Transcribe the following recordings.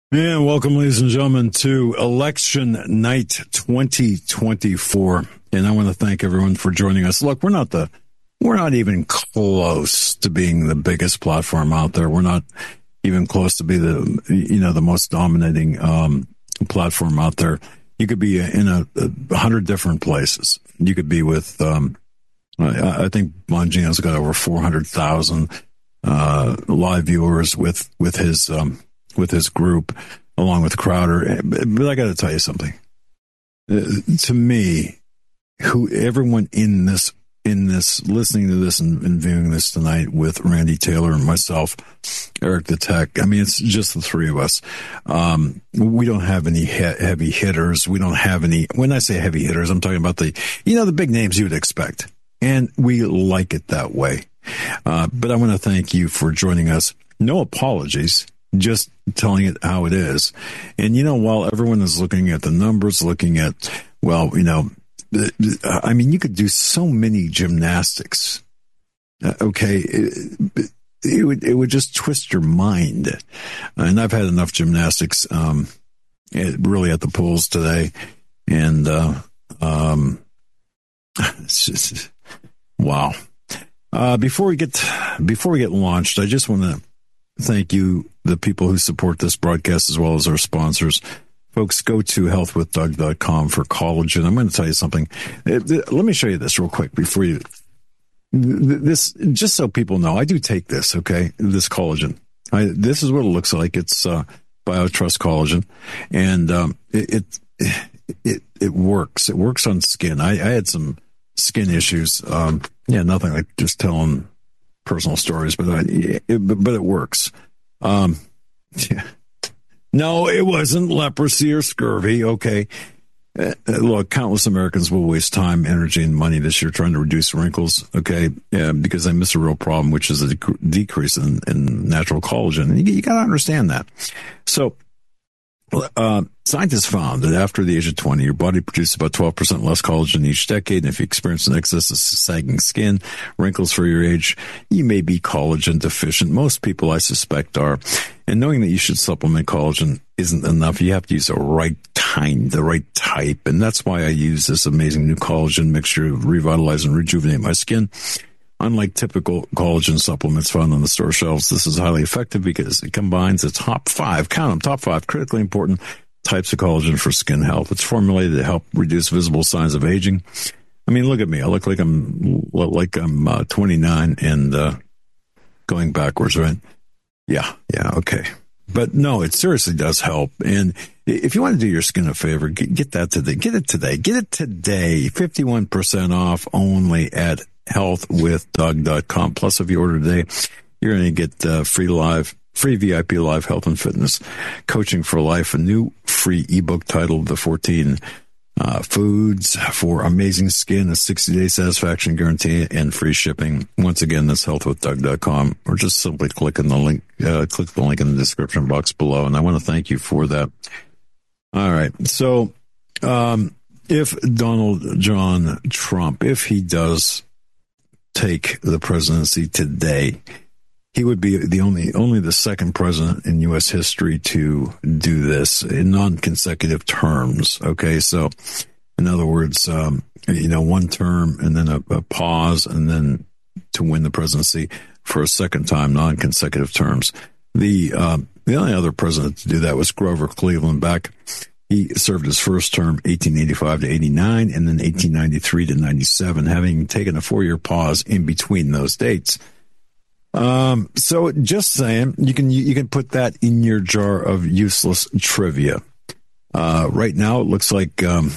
And welcome, ladies and gentlemen, to Election Night 2024. And I want to thank everyone for joining us. Look, we're not even close to being the biggest platform out there. We're not even close to be the most dominating platform out there. You could be in 100 different places. You could be with, I think Bongino's got over 400,000 live viewers with his group, along with Crowder. But I got to tell you something. To me, everyone in this, listening to this and viewing this tonight with Randy Taylor and myself, Eric the Tech. I mean, it's just the three of us. We don't have any heavy hitters. We don't have any. When I say heavy hitters, I'm talking about the big names you would expect, and we like it that way. But I want to thank you for joining us. No apologies. Just telling it how it is. And, while everyone is looking at the numbers, looking at, I mean, you could do so many gymnastics. Okay. It would just twist your mind. And I've had enough gymnastics, really at the pools today. And, it's just, wow. Before we get launched, I just want to thank you, the people who support this broadcast, as well as our sponsors. Folks, go to healthwithdoug.com for collagen. I'm going to tell you something. Let me show you this real quick before you. This, just so people know, I do take this, okay? This collagen. This is what it looks like. It's BioTrust collagen. And it works. It works on skin. I had some skin issues. Nothing like just telling personal stories, but it works. No, it wasn't leprosy or scurvy. Okay. Look, countless Americans will waste time, energy, and money this year trying to reduce wrinkles. Okay. Because they miss a real problem, which is a decrease in natural collagen. And you got to understand that. So, scientists found that after the age of 20, your body produces about 12% less collagen each decade. And if you experience an excess of sagging skin, wrinkles for your age, you may be collagen deficient. Most people, I suspect, are. And knowing that you should supplement collagen isn't enough. You have to use the right kind, the right type. And that's why I use this amazing new collagen mixture to revitalize and rejuvenate my skin. Unlike typical collagen supplements found on the store shelves, this is highly effective because it combines the top 5 critically important types of collagen for skin health. It's formulated to help reduce visible signs of aging. I mean, look at me. I look like I'm 29 and going backwards, right? Yeah, okay. But no, it seriously does help. And if you want to do your skin a favor, get that today. Get it today. Get it today. 51% off only at healthwithdoug.com. Plus, if you order today, you're going to get free VIP live health and fitness coaching for life, a new free ebook titled The 14 Foods for Amazing Skin, a 60-day satisfaction guarantee, and free shipping. Once again, that's healthwithdoug.com, or just simply click the link in the description box below. And I want to thank you for that. All right. So, if Donald John Trump, if he does take the presidency today, he would be only the second president in U.S. history to do this in non-consecutive terms. Okay, so in other words, one term and then a pause, and then to win the presidency for a second time, non-consecutive terms. The only other president to do that was Grover Cleveland. He served his first term 1885 to 89, and then 1893 to 97, having taken a 4-year pause in between those dates. So just saying, you can put that in your jar of useless trivia. Right now, it looks like,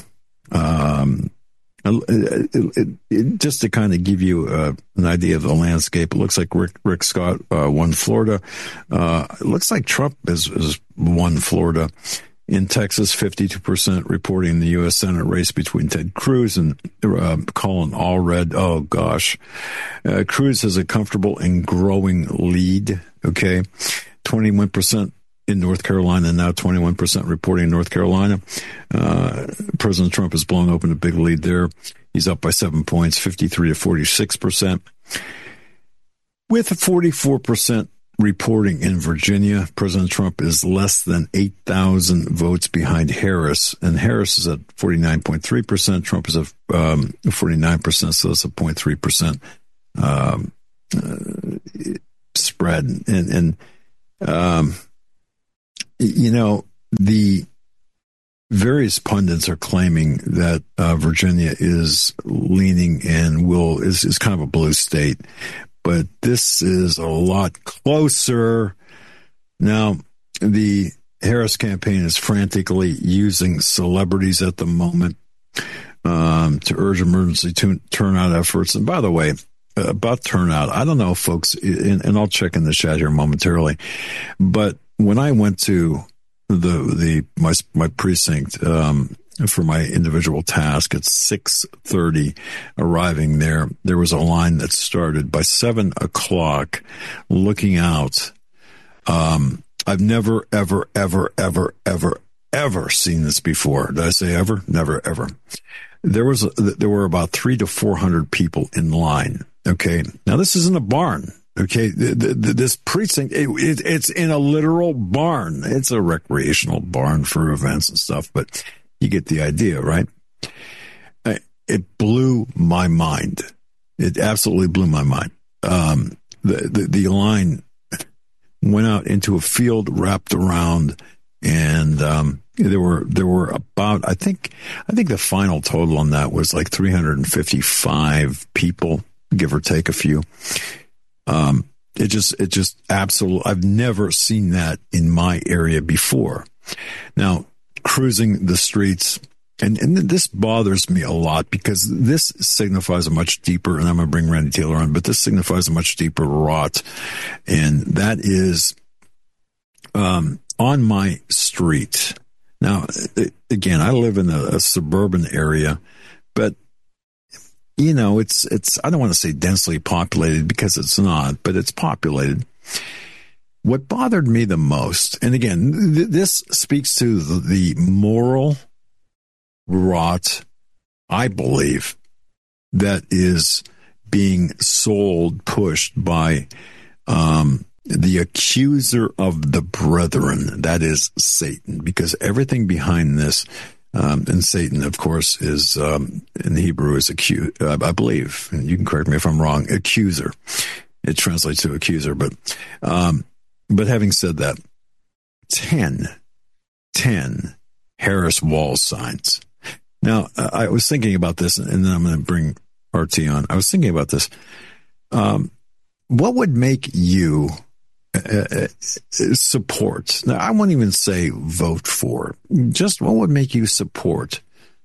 just to kind of give you an idea of the landscape, it looks like Rick Scott won Florida. It looks like Trump has won Florida. In Texas, 52% reporting the U.S. Senate race between Ted Cruz and Colin Allred. Oh, gosh. Cruz has a comfortable and growing lead, okay? 21% in North Carolina, now 21% reporting in North Carolina. President Trump has blown open a big lead there. He's up by 7 points, 53 to 46%. With 44% reporting in Virginia, President Trump is less than 8,000 votes behind Harris, and Harris is at 49.3%. Trump is at 49%, so that's a 0.3% spread. And the various pundits are claiming that Virginia is leaning and is kind of a blue state. But this is a lot closer. Now, the Harris campaign is frantically using celebrities at the moment to urge emergency turnout efforts. And by the way, about turnout, I don't know, folks, and I'll check in the chat here momentarily, but when I went to my precinct for my individual task at 6:30, arriving there was a line that started by 7:00 looking out. I've never, ever, ever, ever, ever, ever seen this before. Did I say ever? Never, ever. There were about 300 to 400 people in line. Okay. Now this isn't a barn. Okay. This precinct, it's in a literal barn. It's a recreational barn for events and stuff, but you get the idea, right? It blew my mind. It absolutely blew my mind. The line went out into a field wrapped around, and there were about, I think the final total on that was like 355 people, give or take a few. It just absolutely, I've never seen that in my area before. Now, cruising the streets, and this bothers me a lot because this signifies a much deeper, and I'm going to bring Randy Taylor on, but this signifies a much deeper rot, and that is on my street. Now, again, I live in a suburban area, but it's I don't want to say densely populated because it's not, but it's populated. What bothered me the most, and again, this speaks to the moral rot, I believe, that is being pushed by the accuser of the brethren, that is Satan, because everything behind this, and Satan, of course, is in Hebrew is I believe, and you can correct me if I'm wrong, accuser. It translates to accuser, but having said that, 10 Harris wall signs. Now, I was thinking about this, and then I'm going to bring RT on. I was thinking about this. What would make you support? Now, I won't even say vote for. Just what would make you support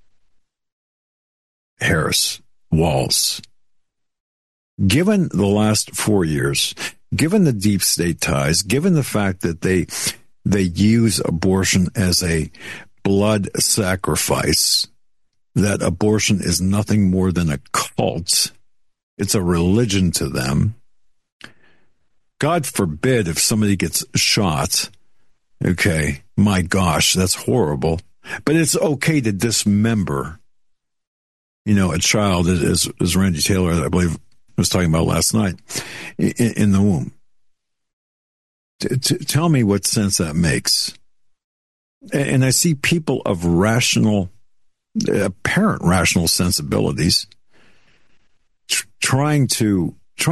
Harris walls? Given the last 4 years, given the deep state ties, given the fact that they use abortion as a blood sacrifice, that abortion is nothing more than a cult. It's a religion to them. God forbid if somebody gets shot. Okay, my gosh, that's horrible. But it's okay to dismember, a child, as Randy Taylor, I believe, was talking about last night, in the womb. Tell me what sense that makes. And I see people of apparent rational sensibilities trying to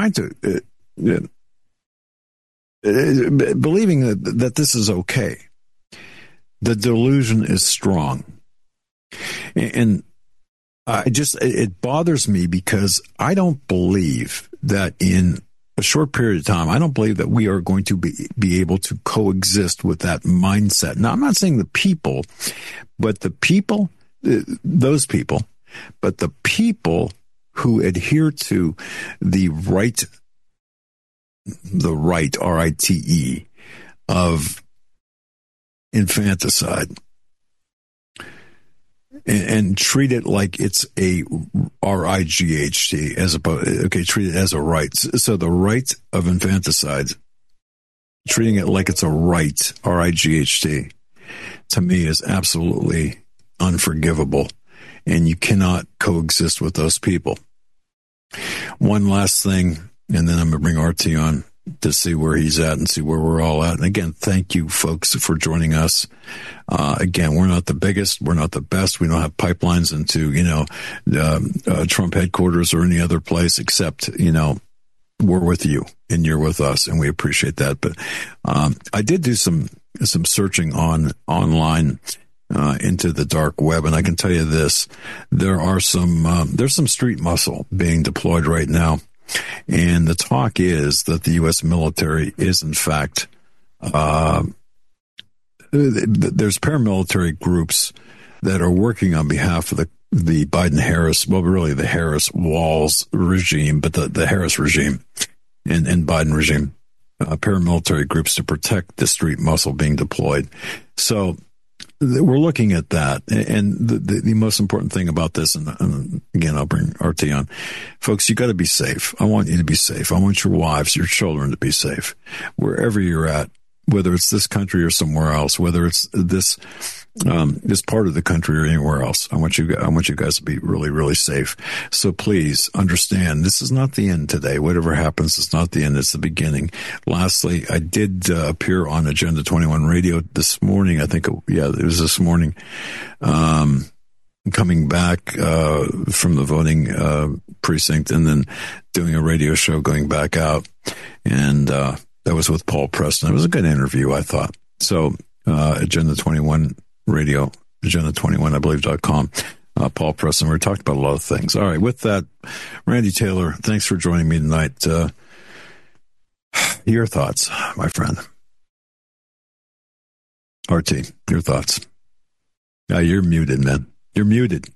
believing that this is okay. The delusion is strong. And it bothers me because I don't believe that in a short period of time, I don't believe that we are going to be able to coexist with that mindset. Now, I'm not saying the people, but those people, but the people who adhere to the right, R-I-T-E, of infanticide, and treat it like it's a R-I-G-H-T, treat it as a right. So the right of infanticide, treating it like it's a right, R-I-G-H-T, to me is absolutely unforgivable, and you cannot coexist with those people. One last thing, and then I'm going to bring RT on. to see where he's at and see where we're all at. And again, thank you folks for joining us. Again, we're not the biggest. We're not the best. We don't have pipelines into, Trump headquarters or any other place except, we're with you and you're with us, and we appreciate that. But I did do some searching online into the dark web, and I can tell you this: there's some street muscle being deployed right now, and the talk is that the U.S. military is in fact there's paramilitary groups that are working on behalf of the Biden-Harris, well, really the Harris-Walz regime, but the Harris regime and Biden regime, paramilitary groups to protect the street muscle being deployed. So we're looking at that. And the most important thing about this, and again, I'll bring RT on. Folks, you got to be safe. I want you to be safe. I want your wives, your children to be safe. Wherever you're at, whether it's this country or somewhere else, whether it's this part of the country or anywhere else. I want you guys to be really, really safe. So please understand, this is not the end today. Whatever happens, it's not the end. It's the beginning. Lastly, I did appear on Agenda 21 radio this morning. I think, it was this morning. Coming back from the voting precinct and then doing a radio show going back out. And that was with Paul Preston. It was a good interview, I thought. So Agenda 21 radio, agenda21, I believe.com. Paul Preston, we talked about a lot of things. All right, with that, Randy Taylor, thanks for joining me tonight. Your thoughts, my friend. RT, your thoughts. You're muted, man. You're muted.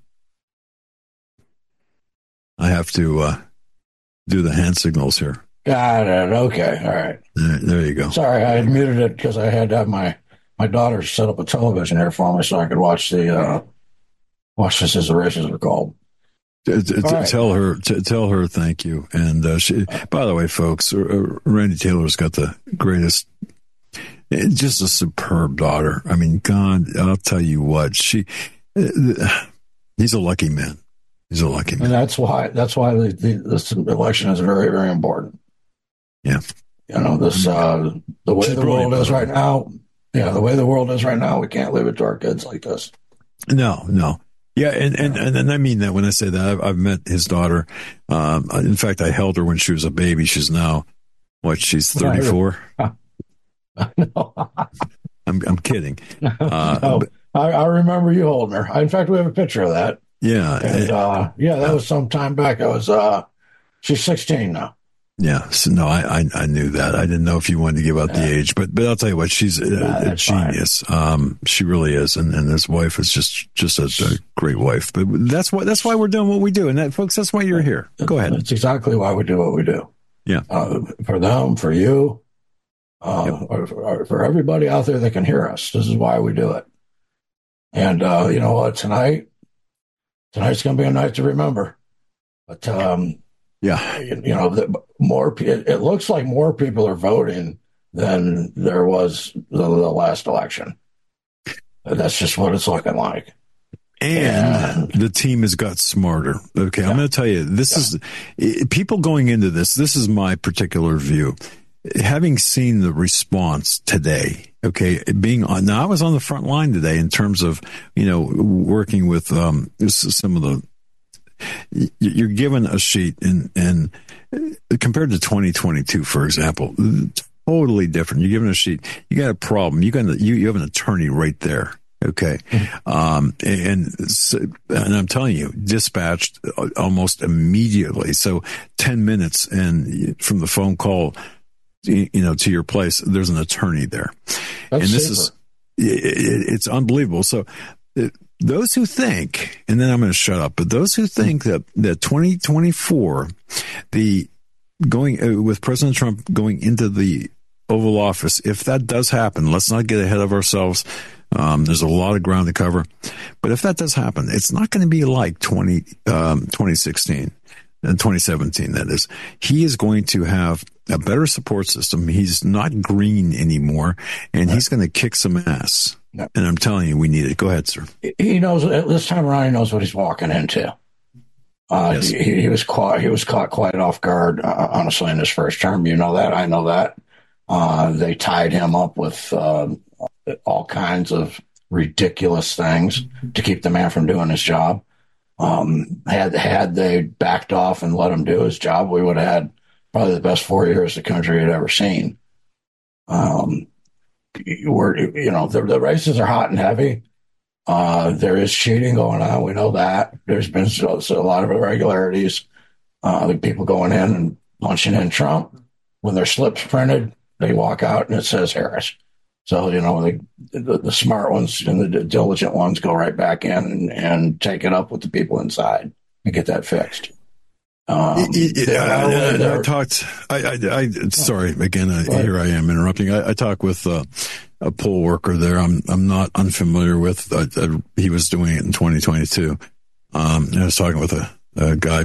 I have to do the hand signals here. Got it. Okay. All right. There you go. Sorry, I had muted it because I had to have my daughter set up a television here for me so I could watch watch this as the races are called. Tell her thank you. And by the way, folks, Randy Taylor's got the greatest, just a superb daughter. I mean, God, I'll tell you what, he's a lucky man. He's a lucky man. And that's why this election is very, very important. Yeah. The way the world is right now. Yeah, the way the world is right now, we can't leave it to our kids like this. No. Yeah, and I mean that when I say that. I've met his daughter. In fact, I held her when she was a baby. She's now, she's 34? No. I'm kidding. No, I remember you holding her. In fact, we have a picture of that. Yeah. And, that was some time back. She's 16 now. Yeah, so no, I knew that. I didn't know if you wanted to give out the age, but I'll tell you what, she's a genius. She really is, and his wife is just a great wife. But that's why we're doing what we do, and that, folks, that's why you're here. Go ahead. That's exactly why we do what we do. Yeah, for them, for you, for everybody out there that can hear us. This is why we do it. And you know what? Tonight's going to be a night to remember. But yeah, it looks like more people are voting than there was the last election. That's just what it's looking like. And the team has got smarter. Okay, I'm going to tell you, this is people going into this. This is my particular view. Having seen the response today, okay, now I was on the front line today in terms of, working with some of the. You're given a sheet and compared to 2022, for example, totally different. You're given a sheet. You got a problem. You have an attorney right there. Okay. And I'm telling you, dispatched almost immediately. So 10 minutes and from the phone call, to your place, there's an attorney there. That's and this super. It's unbelievable. So those who think, and then I'm going to shut up, but those who think that 2024, with President Trump going into the Oval Office, if that does happen, let's not get ahead of ourselves. There's a lot of ground to cover. But if that does happen, it's not going to be like 2016 and 2017, that is. He is going to have a better support system. He's not green anymore, and he's going to kick some ass. No. And I'm telling you, we need it. Go ahead, sir. He knows, this time around, he knows what he's walking into. Yes. He was caught quite off guard, honestly, in his first term. You know that. I know that. They tied him up with all kinds of ridiculous things to keep the man from doing his job. Had they backed off and let him do his job, we would have had probably the best 4 years the country had ever seen. The races are hot and heavy. There is cheating going on. We know that. There's been a lot of irregularities. The people going in and punching in Trump. When their slips printed, they walk out and it says Harris. So, the smart ones and the diligent ones go right back in and take it up with the people inside and get that fixed. Sorry, again, here I am interrupting. I talked with a poll worker there. I'm not unfamiliar with. He was doing it in 2022. I was talking with a guy,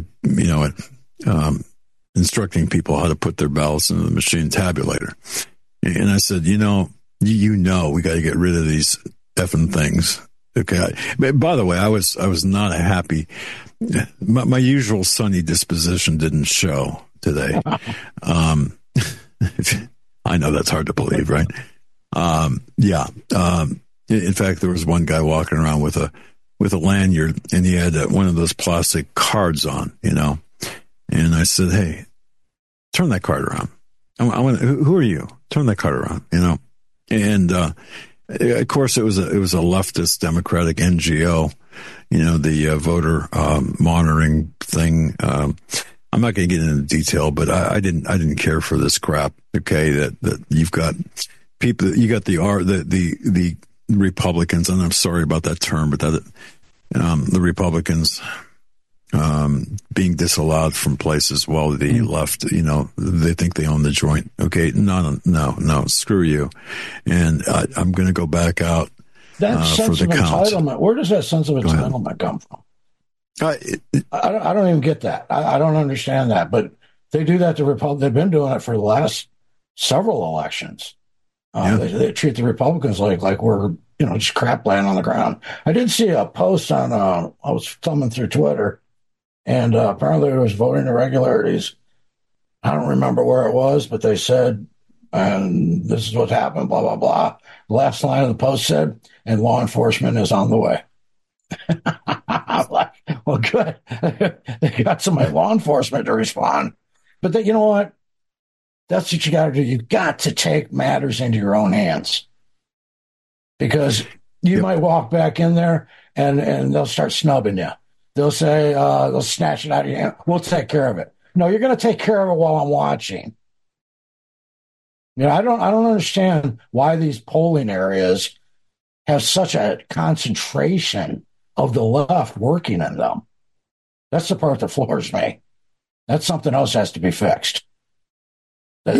instructing people how to put their ballots into the machine tabulator. And I said, we got to get rid of these effing things. Okay. By the way, I was not happy. My usual sunny disposition didn't show today. I know that's hard to believe, right? In fact, there was one guy walking around with a lanyard, and he had one of those plastic cards on, And I said, "Hey, turn that card around. I want. Who are you? Turn that card around, And of course, it was a leftist Democratic NGO, the voter monitoring thing. I'm not going to get into detail, but I didn't care for this crap. Okay, that you've got people, you got the Republicans, and I'm sorry about that term, but the Republicans being disallowed from places while the left, they think they own the joint. Okay, no, screw you. And I'm going to go back out. That sense of entitlement, where does that sense of entitlement come from? I don't even get that. I don't understand that. But they do that to Republicans. They've been doing it for the last several elections. They treat the Republicans like we're, just crap laying on the ground. I did see a post on, I was thumbing through Twitter, and apparently there was voting irregularities. I don't remember where it was, but they said, and this is what happened, blah, blah, blah. The last line of the post said, and law enforcement is on the way. I'm like, well, good. They got somebody law enforcement to respond. But you know what? That's what you got to do. You got to take matters into your own hands, because you might walk back in there and they'll start snubbing you. They'll say, they'll snatch it out of your hand. We'll take care of it. No, you're going to take care of it while I'm watching. I don't understand why these polling areas have such a concentration of the left working in them. That's the part that floors me. That's something else has to be fixed. That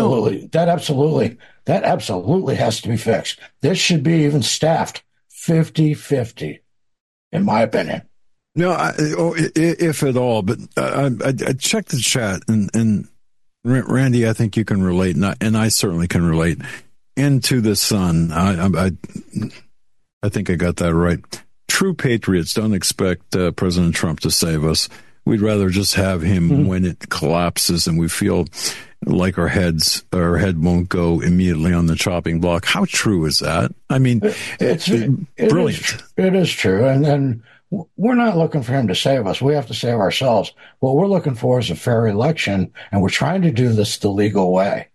absolutely has to be fixed. This should be even staffed 50-50, in my opinion. No, if at all. But I checked the chat, and Randy, I think you can relate, and I certainly can relate. Into the sun. I think I got that right. True patriots don't expect President Trump to save us. We'd rather just have him when it collapses and we feel like our head won't go immediately on the chopping block. How true is that? I mean, it's brilliant. It is true. And we're not looking for him to save us. We have to save ourselves. What we're looking for is a fair election, and we're trying to do this the legal way.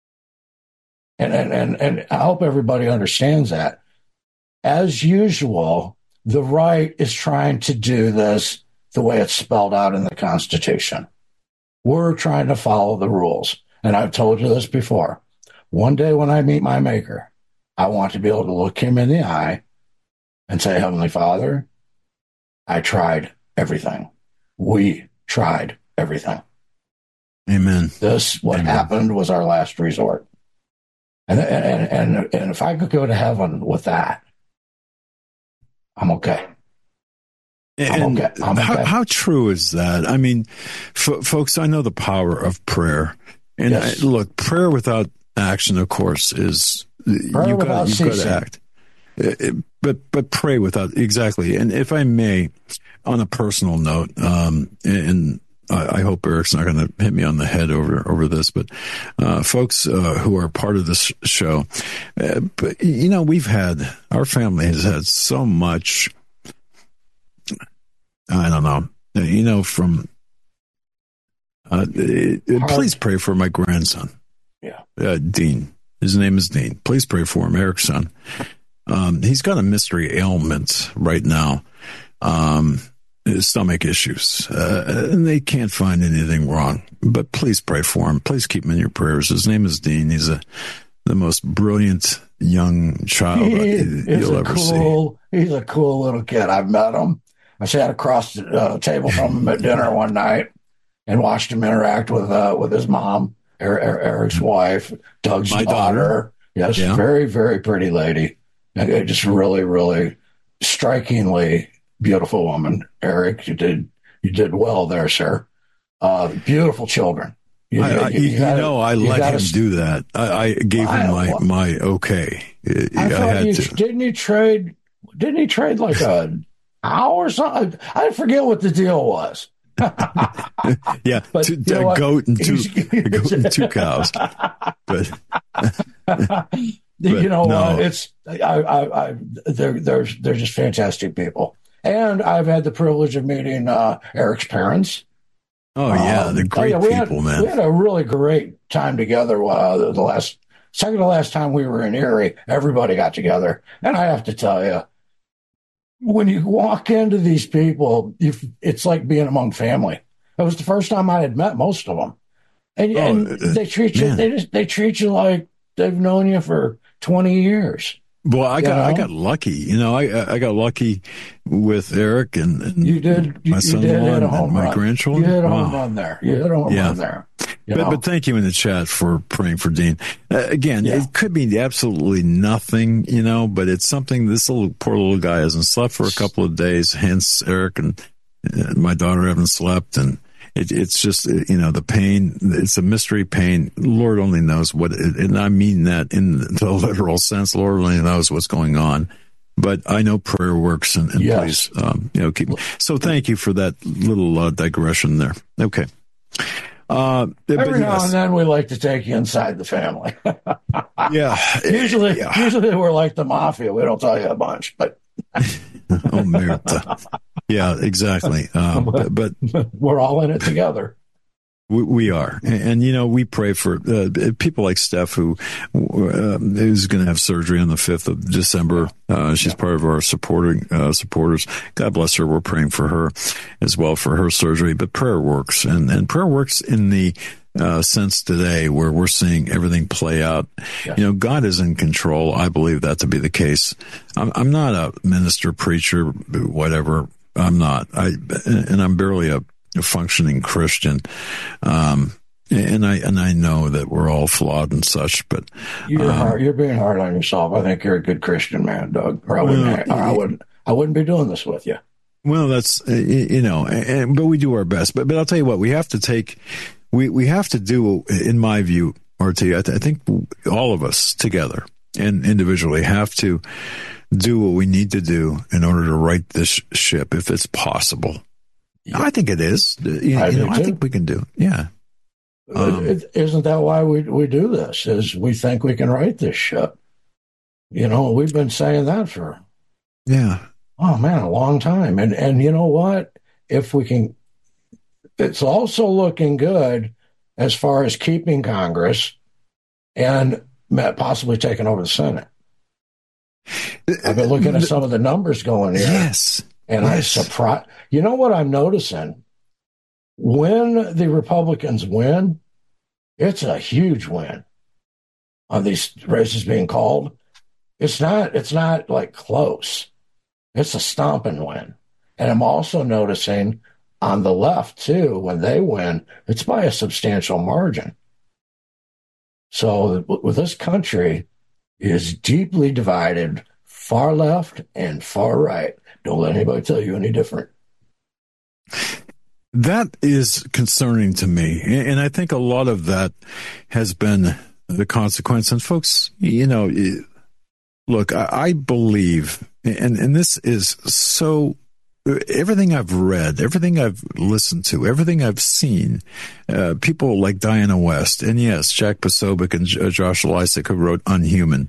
And I hope everybody understands that. As usual, the right is trying to do this the way it's spelled out in the Constitution. We're trying to follow the rules. And I've told you this before. One day when I meet my maker, I want to be able to look him in the eye and say, Heavenly Father, I tried everything. We tried everything. Amen. What happened was our last resort. And if I could go to heaven with that, I'm okay. I'm okay. How true is that? I mean, folks, I know the power of prayer. And yes. Look, prayer without action, of course, is you've got to act. But pray without, exactly. And if I may, on a personal note, and I hope Eric's not going to hit me on the head over this, but folks who are part of this show, but our family has had so much, I don't know, from, please pray for my grandson. Yeah. Dean. His name is Dean. Please pray for him, Eric's son. He's got a mystery ailment right now. Stomach issues, and they can't find anything wrong, but please pray for him. Please keep him in your prayers. His name is Dean. He's the most brilliant young child you'll ever see. He's a cool little kid. I've met him. I sat across the table from him at dinner one night and watched him interact with his mom, Eric's wife, Doug's daughter. Yes, yeah. Very, very pretty lady. And just really, really strikingly beautiful woman. Eric, you did well there, sir. Beautiful children. I let him do that. I gave him my okay. Didn't he trade like a cow or something? I forget what the deal was. Yeah, but a goat and two cows. But you know what? It's they're just fantastic people. And I've had the privilege of meeting Eric's parents. Oh, yeah, they're great people, man. We had a really great time together. Second to last time we were in Erie, everybody got together. And I have to tell you, when you walk into these people, it's like being among family. It was the first time I had met most of them. And they treat you, they treat you like they've known you for 20 years. Well, I got lucky. I got lucky with Eric and you did. My son-in-law and my grandchildren. You hit a home run there. But thank you in the chat for praying for Dean. Again, it could be absolutely nothing, but it's something. This poor little guy hasn't slept for a couple of days. Hence, Eric and my daughter haven't slept, and it's just, the pain. It's a mystery pain. Lord only knows what, and I mean that in the literal sense. Lord only knows what's going on. But I know prayer works, and please, keep. So thank you for that little digression there. Okay. Every now and then we like to take you inside the family. Yeah. Usually we're like the mafia. We don't tell you a bunch, but. Oh, Merita. Yeah, exactly. But we're all in it together. We are. And we pray for people like Steph, who is going to have surgery on the 5th of December. She's part of our supporters. God bless her. We're praying for her as well for her surgery. But prayer works. And prayer works in the sense today where we're seeing everything play out. Yeah. God is in control. I believe that to be the case. I'm not a minister, preacher, whatever. I'm not. And I'm barely a functioning Christian. And I know that we're all flawed and such, but you're being hard on yourself. I think you're a good Christian man, Doug, or I wouldn't be doing this with you. Well, that's, but we do our best, but I'll tell you what, we have to do, in my view, RT, I think all of us together and individually have to do what we need to do in order to right this ship, if it's possible. Yeah. I think it is. I think we can do it. Yeah. Isn't that why we do this? Is we think we can right this ship? We've been saying that for a long time. And you know what? If we can, it's also looking good as far as keeping Congress and possibly taking over the Senate. I've been looking at some of the numbers going here. Yes. And I'm surprised. You know what I'm noticing? When the Republicans win, it's a huge win on these races being called. It's not like close. It's a stomping win. And I'm also noticing on the left, too, when they win, it's by a substantial margin. So with this country is deeply divided, far left and far right. Don't let anybody tell you any different. That is concerning to me. And I think a lot of that has been the consequence. And folks, Look, I believe, and this is so, everything I've read, everything I've listened to, everything I've seen, people like Diana West, and yes, Jack Posobiec and Josh Lysak, who wrote Unhumans,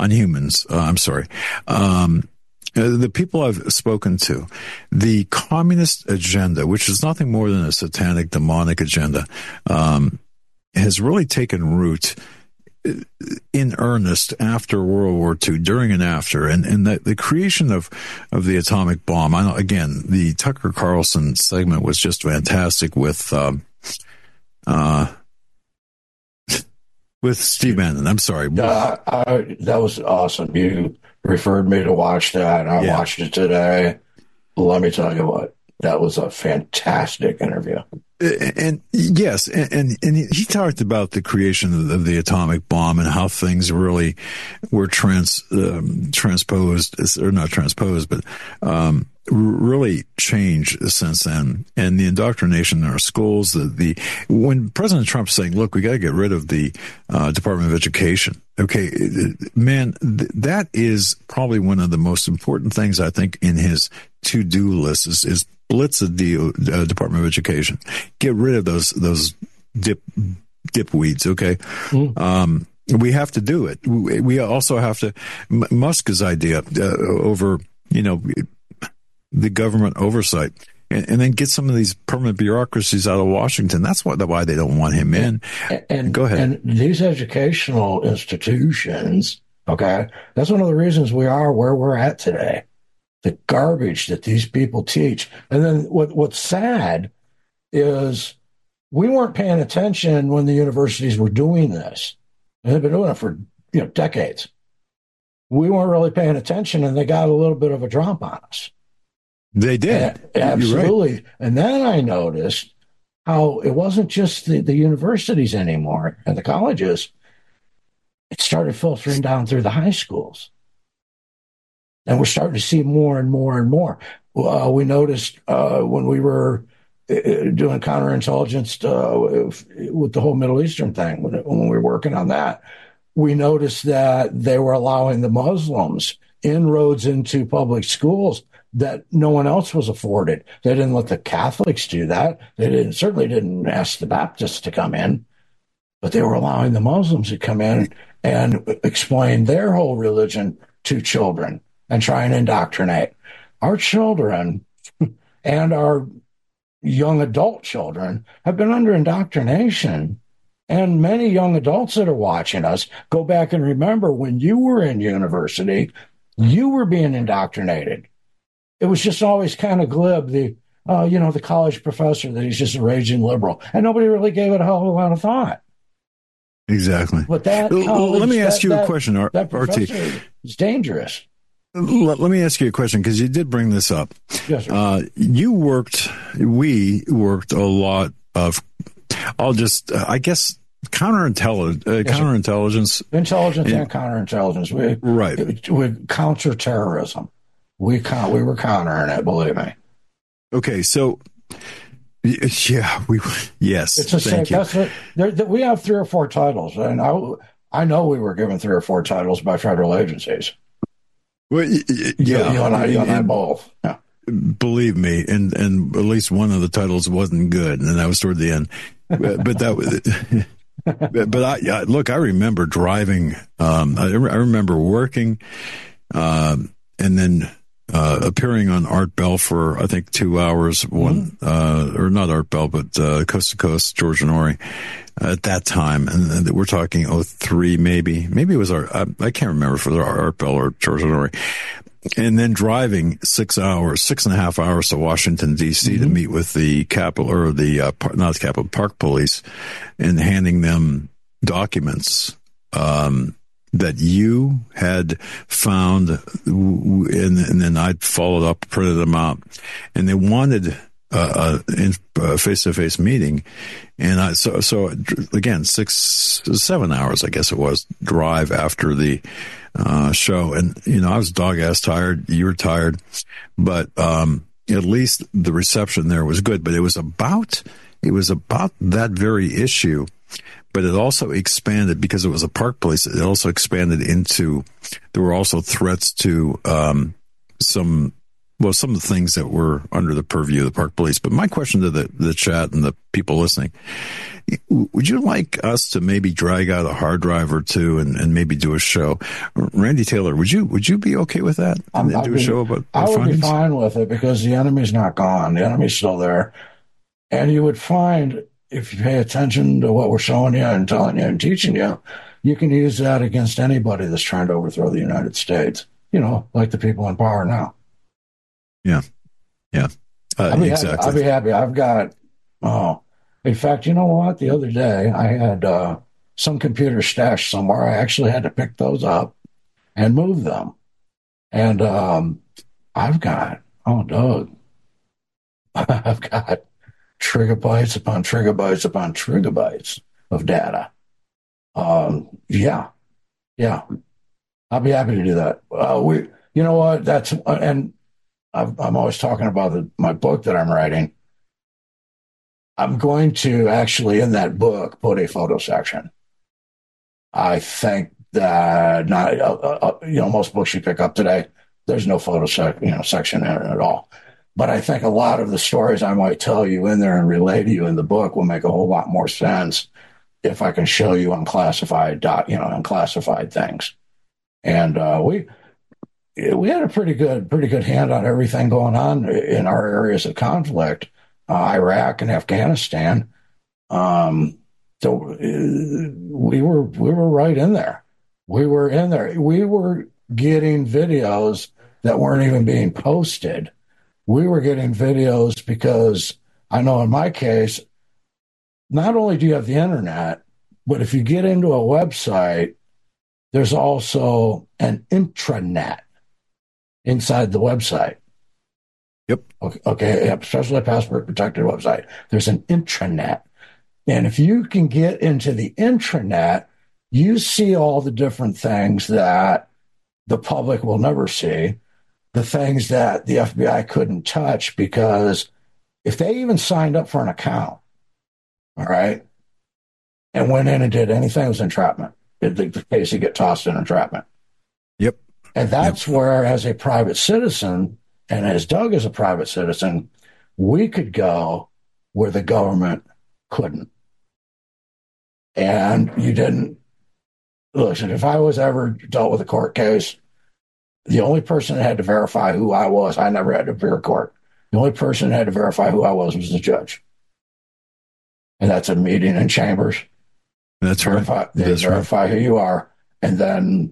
the people I've spoken to, the communist agenda, which is nothing more than a satanic, demonic agenda, has really taken root in earnest after World War II, during and after, and the creation of the atomic bomb. I know, again, the Tucker Carlson segment was just fantastic with Steve Bannon. I'm sorry. That was awesome. You referred me to watch that, and I watched it today. Let me tell you what, that was a fantastic interview. And yes, and he talked about the creation of the atomic bomb and how things really were transposed, or not transposed, but really changed since then. And the indoctrination in our schools, when President Trump's saying, "Look, we got to get rid of the Department of Education." Okay, man, that is probably one of the most important things I think in his to-do list is blitz the Department of Education. Get rid of those dipweeds. Okay. Mm-hmm. We have to do it. We also have to, Musk's idea over, the government oversight, and then get some of these permanent bureaucracies out of Washington. That's why they don't want him in. And go ahead. And these educational institutions, okay, that's one of the reasons we are where we're at today. The garbage that these people teach. And then what's sad is we weren't paying attention when the universities were doing this. And they've been doing it for decades. We weren't really paying attention, and they got a little bit of a drop on us. They did. Absolutely. Right. And then I noticed how it wasn't just the universities anymore and the colleges. It started filtering down through the high schools. And we're starting to see more and more and more. We noticed when we were doing counterintelligence with the whole Middle Eastern thing, when we were working on that, we noticed that they were allowing the Muslims inroads into public schools that no one else was afforded. They didn't let the Catholics do that. They certainly didn't ask the Baptists to come in, but they were allowing the Muslims to come in and explain their whole religion to children and try and indoctrinate. Our children and our young adult children have been under indoctrination. And many young adults that are watching us, go back and remember when you were in university, you were being indoctrinated. It was just always kind of glib, the college professor that he's just a raging liberal. And nobody really gave it a hell of a lot of thought. Exactly. But that let me ask you a question, that professor is dangerous. Let me ask you a question, because you did bring this up. Yes, sir. We worked a lot of, I guess, counterintelligence. Intelligence and counterintelligence. Right. With counterterrorism. We were countering it, believe me. Okay, so, yes. Thank you. We have 3 or 4 titles, and I know we were given 3 or 4 titles by federal agencies. Well, yeah, you and I both. Yeah. Believe me, and at least one of the titles wasn't good, and that was toward the end. But that was. But I remember driving. I remember working, and then appearing on Art Bell for I think 2 hours. Or not Art Bell, but Coast to Coast, George Norrie. At that time, and we're talking 03, maybe it was I can't remember if it was Art Bell or George Norrie. And then driving 6.5 hours to Washington, D.C. to meet with the Capitol, or Park Police, and handing them documents that you had found, and then I'd followed up, printed them out, and they wanted a face-to-face meeting. And so again, 6-7 hours, I guess it was, drive after the show. And, I was dog-ass tired. You were tired. But at least the reception there was good. But it was about that very issue. but it also expanded because it was a park police. It also expanded into, there were also threats to some of the things that were under the purview of the park police. But my question to the chat and the people listening, would you like us to maybe drag out a hard drive or two and maybe do a show? Randy Taylor, would you be okay with that? And do a show about I would findings? be fine with it because the enemy's not gone. The enemy's still there. And you would find, if you pay attention to what we're showing you and telling you and teaching you, you can use that against anybody that's trying to overthrow the United States, like the people in power now. Yeah. Exactly. I'll be happy. I've got, in fact, you know what? The other day I had some computers stashed somewhere. I actually had to pick those up and move them. And I've got, Doug, I've got trigabytes upon trigabytes upon trigabytes of data. Yeah. I'll be happy to do that. You know what? And I'm always talking about my book that I'm writing. I'm going to actually, in that book, put a photo section. I think that most books you pick up today, there's no photo section in it at all. But I think a lot of the stories I might tell you in there and relay to you in the book will make a whole lot more sense if I can show you unclassified things. And we had a pretty good hand on everything going on in our areas of conflict, Iraq and Afghanistan. So we were right in there. We were in there. We were getting videos that weren't even being posted. We were getting videos because I know in my case, not only do you have the internet, but if you get into a website, there's also an intranet inside the website. Yep. Okay. Especially a password protected website. There's an intranet. And if you can get into the intranet, you see all the different things that the public will never see, the things that the FBI couldn't touch, because if they even signed up for an account, all right, and went in and did anything, it was entrapment. The case you get tossed in entrapment. Yep. And that's where, as a private citizen, and as Doug is a private citizen, we could go where the government couldn't. And you didn't. Listen, if I was ever dealt with a court case, the only person that had to verify who I was, I never had to appear in court. The only person that had to verify who I was the judge. And that's a meeting in chambers. That's right. They verify who you are. And then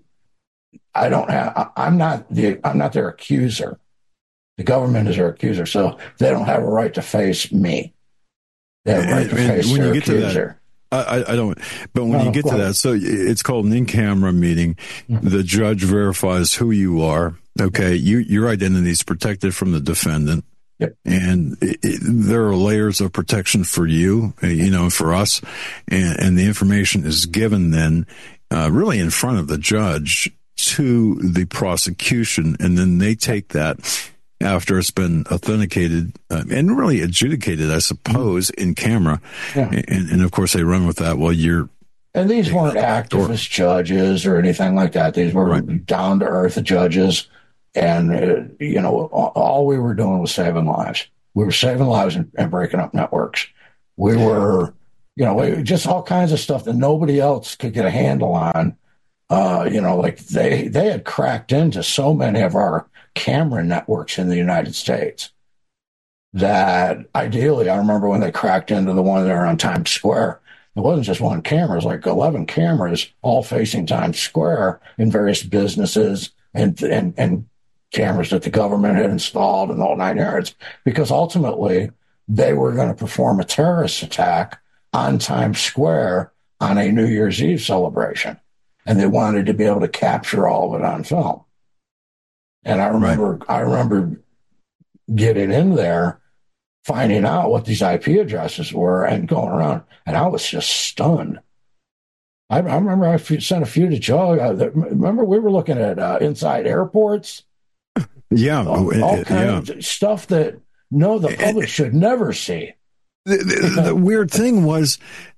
I'm not their accuser. The government is their accuser. So they don't have a right to face me. They have a right to face their accuser. I don't, but when you get to that, so it's called an in-camera meeting. Mm-hmm. The judge verifies who you are. Okay. Your identity is protected from the defendant. Yep. And there are layers of protection for you, for us. And the information is given then, really in front of the judge to the prosecution. And then they take that after it's been authenticated and really adjudicated, I suppose, in camera. Yeah. And of course, they run with that while you're. And these weren't activist judges or anything like that. These were down-to-earth judges. And, all we were doing was saving lives. We were saving lives and breaking up networks. We were, just all kinds of stuff that nobody else could get a handle on. Like they had cracked into so many of our camera networks in the United States that ideally, I remember when they cracked into the one there on Times Square, it wasn't just one camera, it was like 11 cameras all facing Times Square in various businesses and cameras that the government had installed and the whole 9 yards, because ultimately they were going to perform a terrorist attack on Times Square on a New Year's Eve celebration. And they wanted to be able to capture all of it on film. And I remember getting in there, finding out what these IP addresses were and going around, and I was just stunned. I remember I sent a few to Joe. Remember we were looking at inside airports? Yeah. All kinds of stuff that, the public should never see. The weird thing was,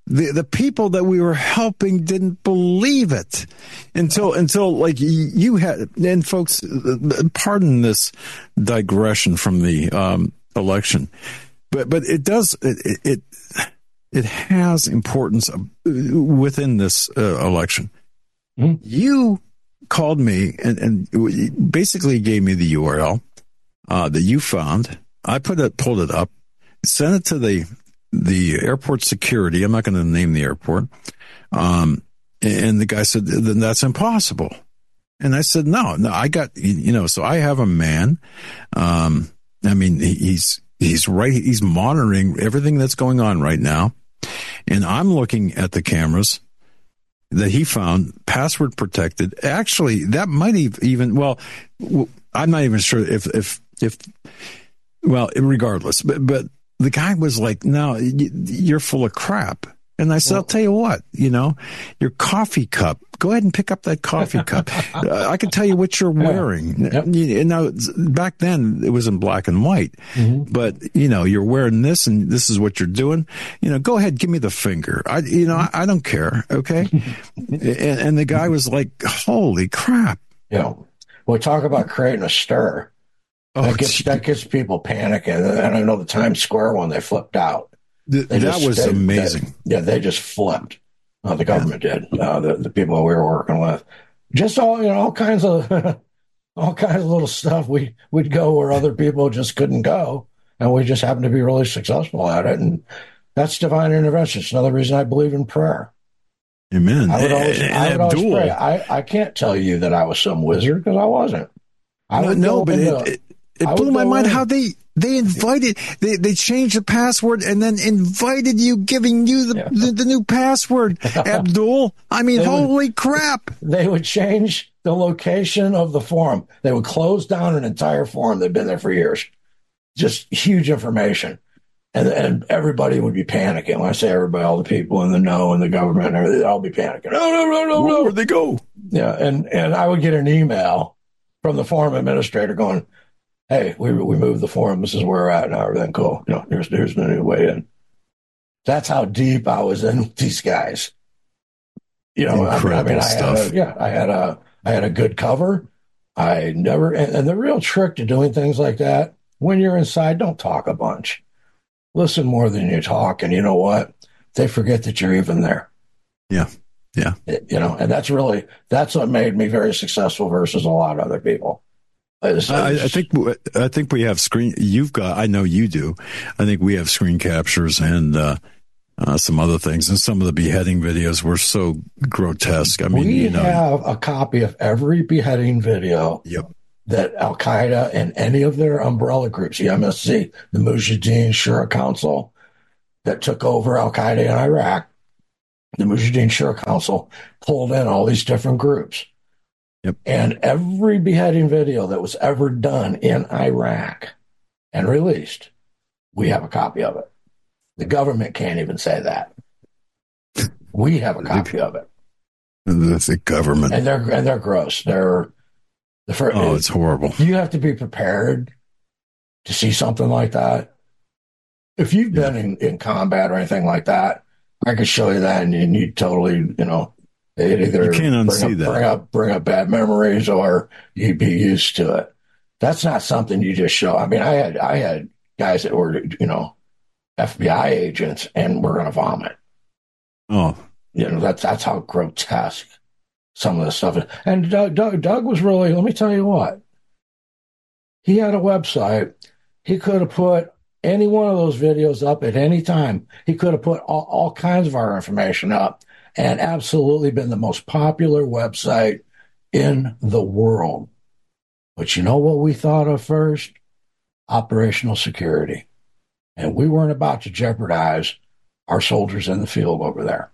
the people that we were helping didn't believe it until like you had. And folks, pardon this digression from the election, but it does it has importance within this election. Mm-hmm. You called me and basically gave me the URL that you found. I pulled it up, sent it to the airport security. I'm not going to name the airport. And the guy said, then that's impossible. And I said, no, I got, so I have a man. I mean, he's right. He's monitoring everything that's going on right now. And I'm looking at the cameras that he found, password protected. Actually, that might even, well, I'm not even sure if regardless, but the guy was like, no, you're full of crap. And I said, I'll tell you what, your coffee cup, go ahead and pick up that coffee cup. I can tell you what you're wearing. Yep. Now, back then it was in black and white, but you're wearing this and this is what you're doing. Go ahead, give me the finger. I don't care. Okay. and the guy was like, holy crap. Well, talk about creating a stir. That gets people panicking. And I know the Times Square one, they flipped out. That was amazing. They just flipped. The government did. The people we were working with, just all kinds of little stuff. We'd go where other people just couldn't go, and we just happened to be really successful at it. And that's divine intervention. It's another reason I believe in prayer. Amen. I would always pray. I can't tell you that I was some wizard because I wasn't. It blew my mind how they invited, they changed the password and then invited you, giving you the new password, Abdul. I mean, holy crap. They would change the location of the forum. They would close down an entire forum. They'd been there for years. Just huge information. And everybody would be panicking. When I say everybody, all the people in the know and the government and everything, they'd all be panicking. No. Where'd they go? Yeah. And I would get an email from the forum administrator going, hey, we moved the forum. This is where we're at now. Everything cool. Here's the new way in. That's how deep I was in with these guys. Incredible stuff. I had a good cover. And the real trick to doing things like that, when you're inside, don't talk a bunch. Listen more than you talk. And you know what? They forget that you're even there. Yeah. Yeah. And that's what made me very successful versus a lot of other people. I think we have I know you do. I think we have screen captures and some other things, and some of the beheading videos were so grotesque. I mean, we have a copy of every beheading video that Al Qaeda and any of their umbrella groups, the MSC, the Mujahideen Shura Council, that took over Al Qaeda in Iraq, the Mujahideen Shura Council pulled in all these different groups. Yep. And every beheading video that was ever done in Iraq and released, we have a copy of it. The government can't even say that. We have a copy of it. The government. And they're gross. It's horrible. You have to be prepared to see something like that. If you've been in combat or anything like that, I could show you that and you totally, it either you can't unsee that. Bring up bad memories, or you'd be used to it. That's not something you just show. I mean, I had guys that were, FBI agents, and were going to vomit. Oh, that's how grotesque some of the stuff is. And Doug was really. Let me tell you what. He had a website. He could have put any one of those videos up at any time. He could have put all kinds of our information up. And absolutely been the most popular website in the world. But you know what we thought of first? Operational security. And we weren't about to jeopardize our soldiers in the field over there.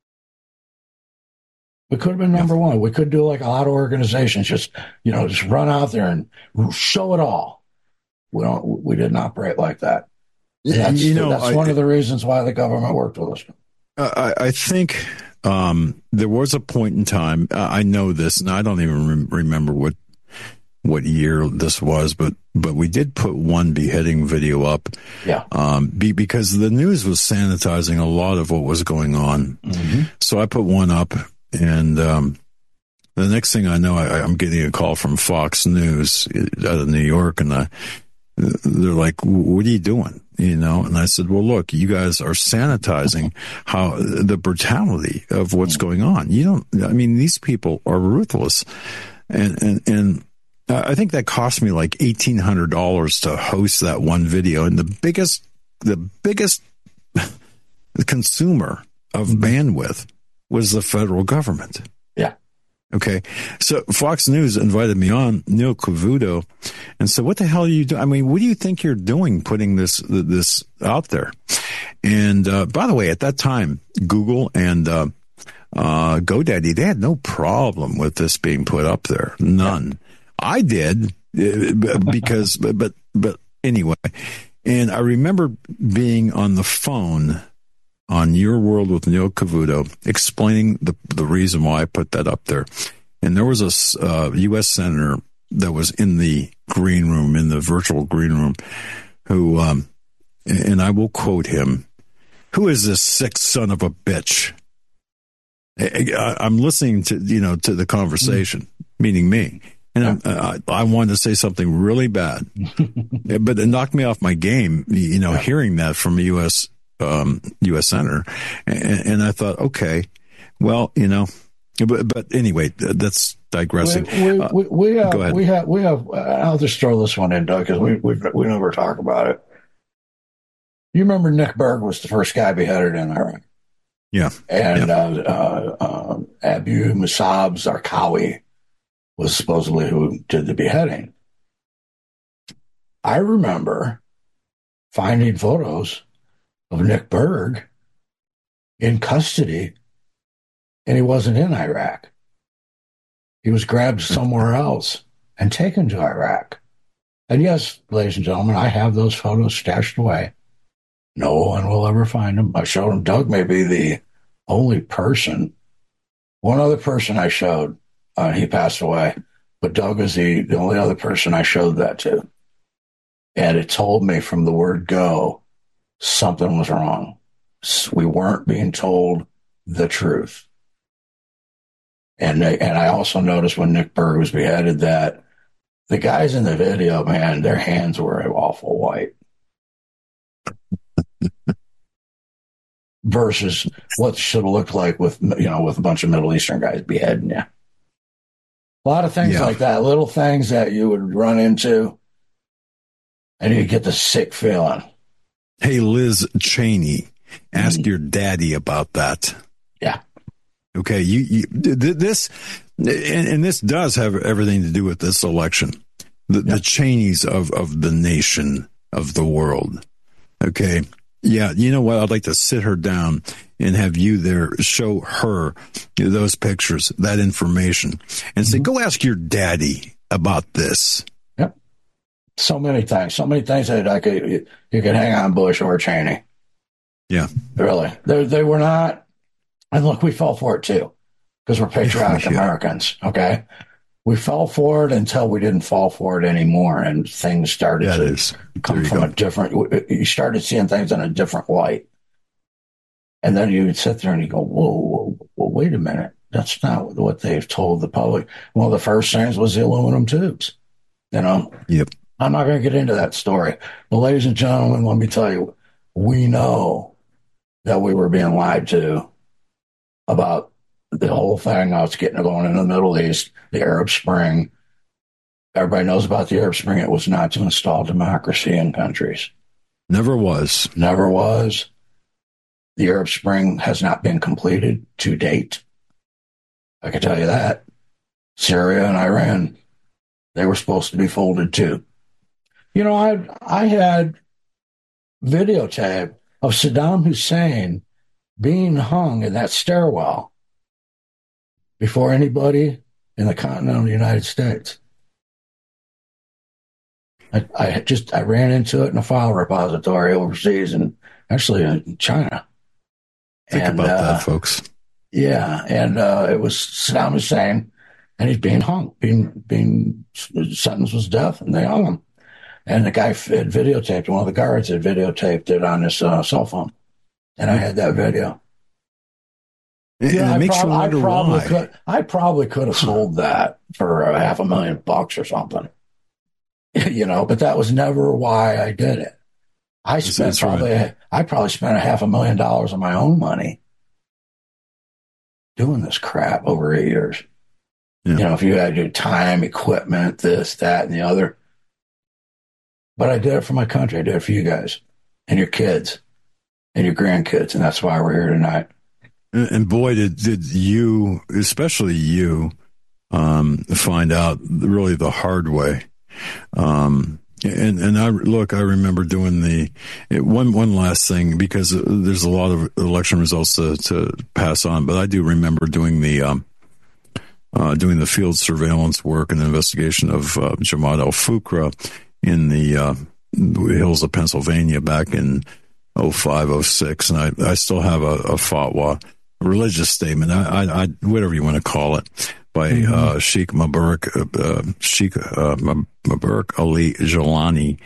We could have been number one. We could do like a lot of organizations, just run out there and show it all. We didn't operate like that. That's one of the reasons why the government worked with us. I think there was a point in time, I know this, and I don't even remember what what year this was, but we did put one beheading video up. Yeah. Because the news was sanitizing a lot of what was going on. Mm-hmm. So I put one up, and the next thing I know, I'm getting a call from Fox News out of New York, and they're like, "What are you doing?" And I said, "Well, look, you guys are sanitizing how the brutality of what's going on. These people are ruthless." And I think that cost me like $1,800 to host that one video. And the biggest consumer of bandwidth was the federal government. Yeah. Okay. So Fox News invited me on, Neil Cavuto, and said, "What the hell are you doing? I mean, what do you think you're doing putting this out there?" And by the way, at that time, Google and GoDaddy, they had no problem with this being put up there. None. I did because, but anyway. And I remember being on the phone on Your World with Neil Cavuto, explaining the reason why I put that up there. And there was a U.S. senator that was in the green room, in the virtual green room, who, and I will quote him, "Who is this sick son of a bitch?" I'm listening to the conversation, meaning me, and I wanted to say something really bad, but it knocked me off my game. Hearing that from a U.S. senator, and I thought, okay, well, but anyway, that's digressing. We have, go ahead. We have. I'll just throw this one in, Doug, because we never talk about it. You remember Nick Berg was the first guy beheaded in Iraq. Yeah. And Abu Musab Zarqawi was supposedly who did the beheading. I remember finding photos of Nick Berg in custody, and he wasn't in Iraq. He was grabbed somewhere else and taken to Iraq. And yes, ladies and gentlemen, I have those photos stashed away. No one will ever find them. I showed him. Doug may be the only person. One other person I showed, he passed away, but Doug is the only other person I showed that to. And it told me from the word go, something was wrong. We weren't being told the truth. And I also noticed when Nick Berg was beheaded that the guys in the video, man, their hands were awful white. Versus what should have looked like with a bunch of Middle Eastern guys beheading you. A lot of things like that, little things that you would run into, and you get the sick feeling. Hey, Liz Cheney, ask your daddy about that. Yeah. Okay, this, and this does have everything to do with this election. The Cheneys of the nation, of the world. Okay. Yeah, you know what? I'd like to sit her down and have you there, show her those pictures, that information, and say, go ask your daddy about this. Yep. So many things that you could hang on Bush or Cheney. Yeah. Really. They were not, and look, we fell for it too, because we're patriotic Americans, okay? We fell for it until we didn't fall for it anymore, and things started to come from a different. You started seeing things in a different light, and then you would sit there and you go, "Whoa, wait a minute! That's not what they've told the public." One of the first things was the aluminum tubes. Yep. I'm not going to get into that story, but ladies and gentlemen, let me tell you, we know that we were being lied to about the whole thing. Now it's getting going in the Middle East, the Arab Spring. Everybody knows about the Arab Spring. It was not to install democracy in countries. Never was. Never was. The Arab Spring has not been completed to date. I can tell you that. Syria and Iran, they were supposed to be folded too. I had videotape of Saddam Hussein being hung in that stairwell before anybody in the continental United States. I ran into it in a file repository overseas, and actually in China. Think about that, folks. Yeah, and it was Saddam Hussein and he's being hung, being sentenced was death, and they hung him. And the guy had videotaped, one of the guards had videotaped it on his cell phone, and I had that video. Yeah, it makes you wonder why. I probably could have sold that for $500,000 or something, but that was never why I did it. I probably spent $500,000 of my own money doing this crap over 8 years. Yeah. If you had your time, equipment, this, that, and the other. But I did it for my country. I did it for you guys and your kids and your grandkids, and that's why we're here tonight. And boy, did you, especially you, find out really the hard way. And I remember doing one last thing, because there's a lot of election results to pass on, but I do remember doing the field surveillance work and investigation of Jamaat al-Fuqra in the hills of Pennsylvania back in 05, 06. And I still have a fatwa, a religious statement, I whatever you want to call it, by Sheikh Mubarak Ali Jalani,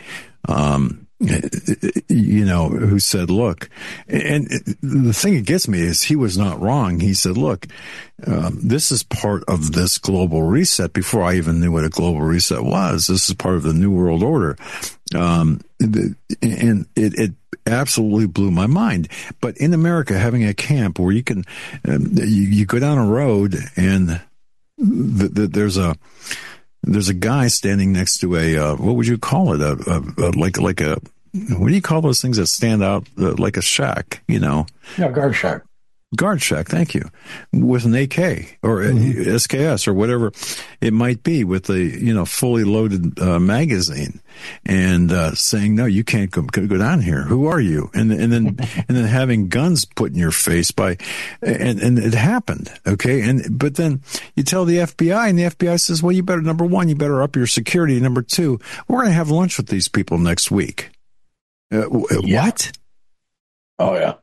who said, look, and the thing that gets me is he was not wrong. He said, look, this is part of this global reset. Before I even knew what a global reset was, this is part of the New World Order. And it absolutely blew my mind. But in America, having a camp where you can, you go down a road and there's a guy standing next to a what would you call it? Like a what do you call those things that stand out like a shack? Yeah, guard shack. Guard shack, thank you, with an AK or SKS or whatever it might be, with a fully loaded magazine, and saying, no, you can't go down here. Who are you? And then having guns put in your face and it happened, okay. But then you tell the FBI, and the FBI says, well, you better, number one, you better up your security. Number two, we're going to have lunch with these people next week. What? Oh yeah.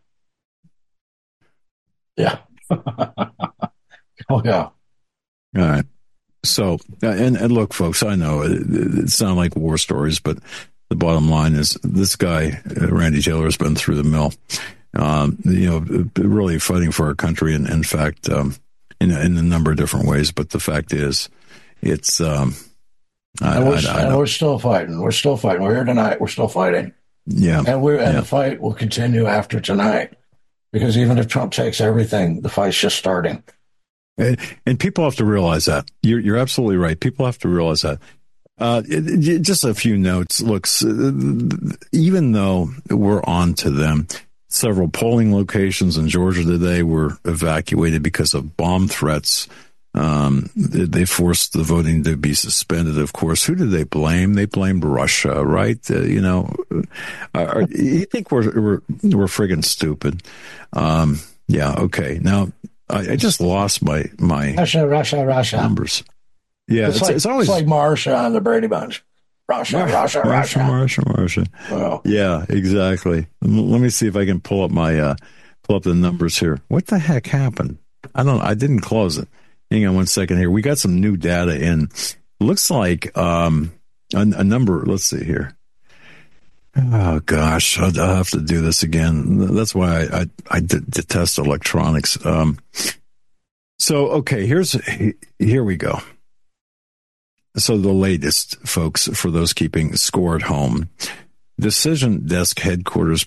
Yeah. Oh, yeah. All right. So, and look, folks, I know it sounds like war stories, but the bottom line is this guy, Randy Taylor, has been through the mill, really fighting for our country. And in fact, in a number of different ways. But the fact is, it's, we're still fighting. We're still fighting. We're here tonight. We're still fighting. Yeah. And the fight will continue after tonight. Because even if Trump takes everything, the fight's just starting. And people have to realize that. You're absolutely right. People have to realize that. Just a few notes. Look, even though we're on to them, several polling locations in Georgia today were evacuated because of bomb threats. They forced the voting to be suspended. Of course, who did they blame? They blamed Russia, right? You think we're friggin' stupid? Yeah. Okay. Now I just lost my Russia numbers. Yeah, it's always like Marsha on the Brady Bunch. Russia. Well, yeah, exactly. Let me see if I can pull up the numbers here. What the heck happened? I didn't close it. Hang on one second here. We got some new data in. Looks like a number. Let's see here. Oh gosh, I'll have to do this again. That's why I detest electronics. Okay, here we go. So the latest, folks, for those keeping score at home, Decision Desk headquarters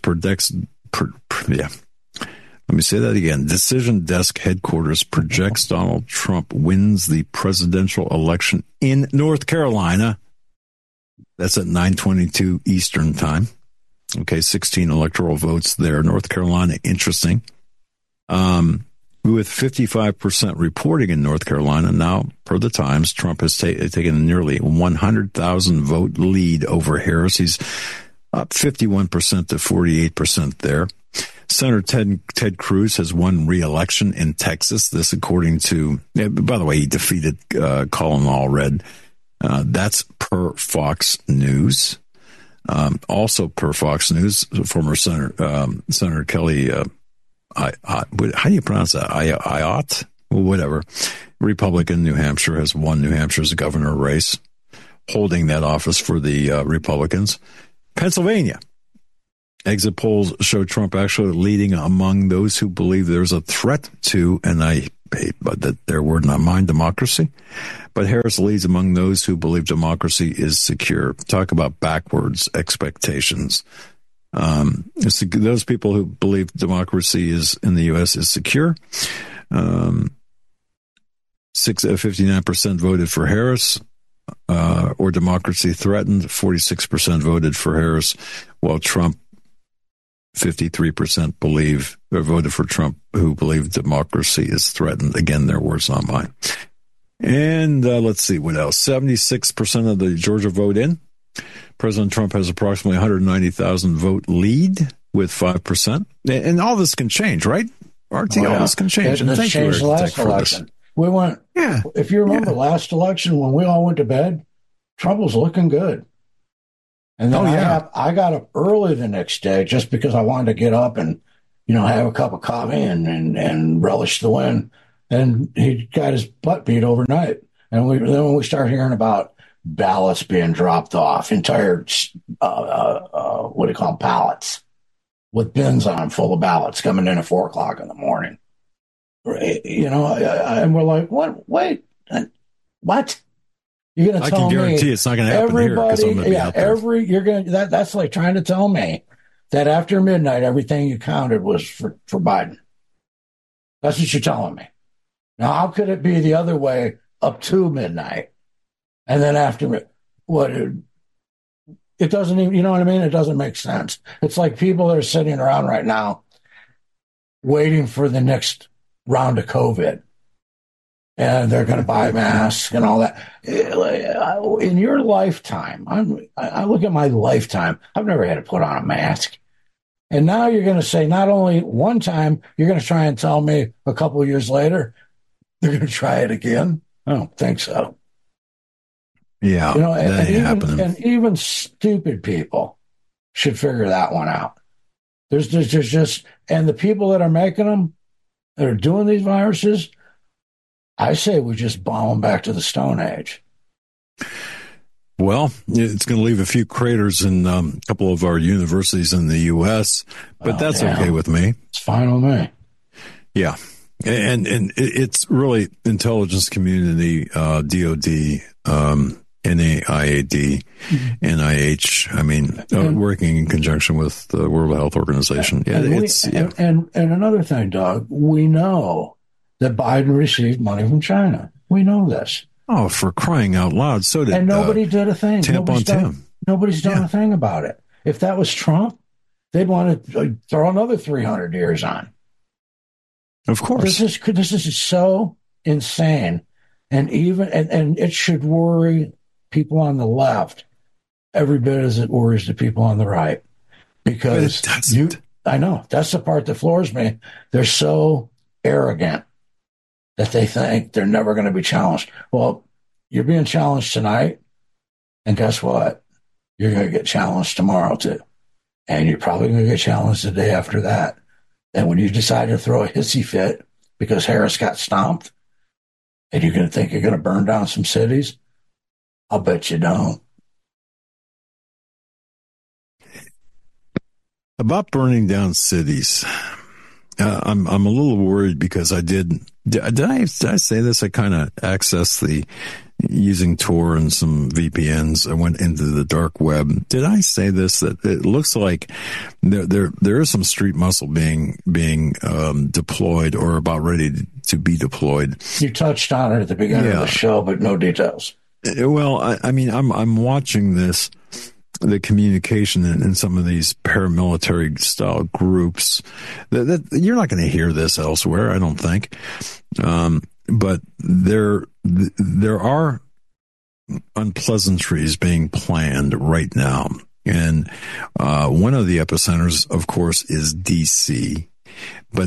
Let me say that again. Decision Desk headquarters projects Donald Trump wins the presidential election in North Carolina. That's at 9:22 Eastern time. Okay, 16 electoral votes there. North Carolina, interesting. With 55% reporting in North Carolina, now, per the Times, Trump has taken a nearly 100,000 vote lead over Harris. He's up 51% to 48% there. Senator Ted Cruz has won re-election in Texas. This, according to, by the way, he defeated Colin Allred. That's per Fox News. Also per Fox News, former Senator Kelly, how do you pronounce that? Ayotte? Whatever. Republican New Hampshire has won New Hampshire's governor race, holding that office for the Republicans. Pennsylvania. Exit polls show Trump actually leading among those who believe there's a threat to, and I hate their word, not mine, democracy. But Harris leads among those who believe democracy is secure. Talk about backwards expectations. Those people who believe democracy is in the U.S. is secure. 59% voted for Harris, or democracy threatened. 46% voted for Harris, while Trump, 53% voted for Trump, who believe democracy is threatened. Again, their words, not mine. And let's see what else. 76% of the Georgia vote in. President Trump has approximately 190,000 vote lead with 5%. And all this can change, right? RT, all this can change. And thank you, Eric, last election. We went, if you remember last election when we all went to bed, Trump was looking good. And then I got up early the next day just because I wanted to get up and, have a cup of coffee and relish the win. And he got his butt beat overnight. And then when we start hearing about ballots being dropped off, entire, what do you call them, pallets with bins on them full of ballots coming in at 4:00 in the morning. And we're like, what? Wait, what? You're going to tell me? I can guarantee it's not going to happen here because I'm going to be out there. That's like trying to tell me that after midnight, everything you counted was for Biden. That's what you're telling me. Now, how could it be the other way up to midnight? And then after, it doesn't even, you know what I mean? It doesn't make sense. It's like people that are sitting around right now waiting for the next round of COVID. And they're going to buy masks and all that. In your lifetime, I look at my lifetime, I've never had to put on a mask. And now you're going to say not only one time, you're going to try and tell me a couple of years later, they're going to try it again. I don't think so. Yeah, that ain't happening. And even stupid people should figure that one out. There's just, and the people that are making them, that are doing these viruses, I say we just bomb them back to the Stone Age. Well, it's going to leave a few craters in a couple of our universities in the U.S., but that's okay with me. It's fine with me. Yeah. And it's really intelligence community, DOD, NIAID, NIH, working in conjunction with the World Health Organization. And another thing, Doug, we know that Biden received money from China. We know this. Oh, for crying out loud. So did, and nobody did a thing. Nobody's done a thing about it. If that was Trump, they'd want to throw another 300 years on. Of course. This is so insane. And and it should worry people on the left every bit as it worries the people on the right. Because I know, that's the part that floors me. They're so arrogant that they think they're never going to be challenged. Well, you're being challenged tonight, and guess what? You're going to get challenged tomorrow too. And you're probably going to get challenged the day after that. And when you decide to throw a hissy fit because Harris got stomped, and you're going to think you're going to burn down some cities, I'll bet you don't. About burning down cities, I'm a little worried because did I say this? I kind of accessed using Tor and some VPNs. I went into the dark web. Did I say this? That it looks like there is some street muscle being deployed or about ready to be deployed. You touched on it at the beginning of the show, but no details. Well, I'm watching this. The communication in some of these paramilitary style groups that you're not going to hear this elsewhere, I don't think. But there are unpleasantries being planned right now. And, one of the epicenters, of course, is DC, but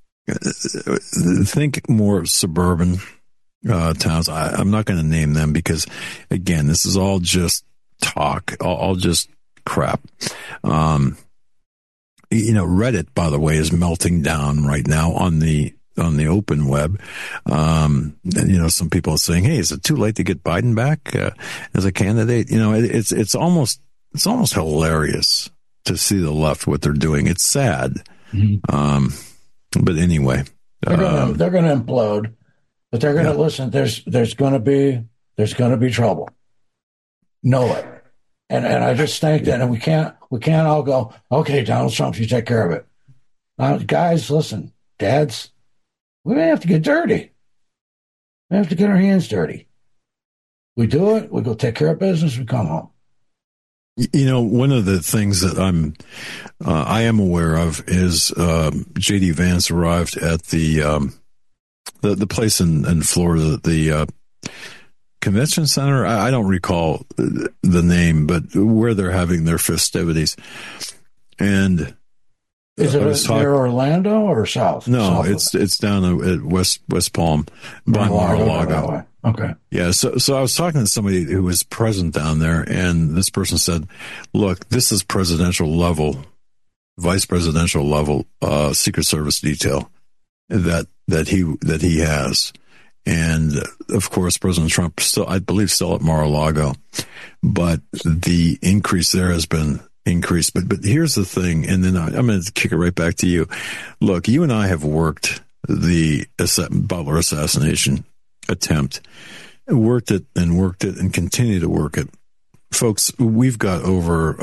think more suburban, towns. I'm not going to name them because again, this is all just talk, all just crap. Reddit, by the way, is melting down right now on the on the open web. And, some people are saying, hey, is it too late to get Biden back as a candidate? It's almost hilarious to see the left, what they're doing. It's sad. Mm-hmm. But anyway, they're going to implode, but they're going to listen. There's going to be trouble. Know it. And I just think that, and we can't all go, okay, Donald Trump, you take care of it. Guys, listen, dads, we may have to get dirty. We have to get our hands dirty. We do it. We go take care of business. We come home. One of the things that I am aware of is J.D. Vance arrived at the place in Florida, the convention center. I don't recall the name, but where they're having their festivities. And is it near Orlando or south? No, it's down at West Palm by Mar-a-Lago. Okay. Yeah. So I was talking to somebody who was present down there, and this person said, look, this is presidential level, vice presidential level, Secret Service detail that he has. And of course, President Trump still at Mar-a-Lago, but the increase there has been increased. But here's the thing. And then I'm going to kick it right back to you. Look, you and I have worked the Butler assassination attempt, worked it and continue to work it. Folks, we've got over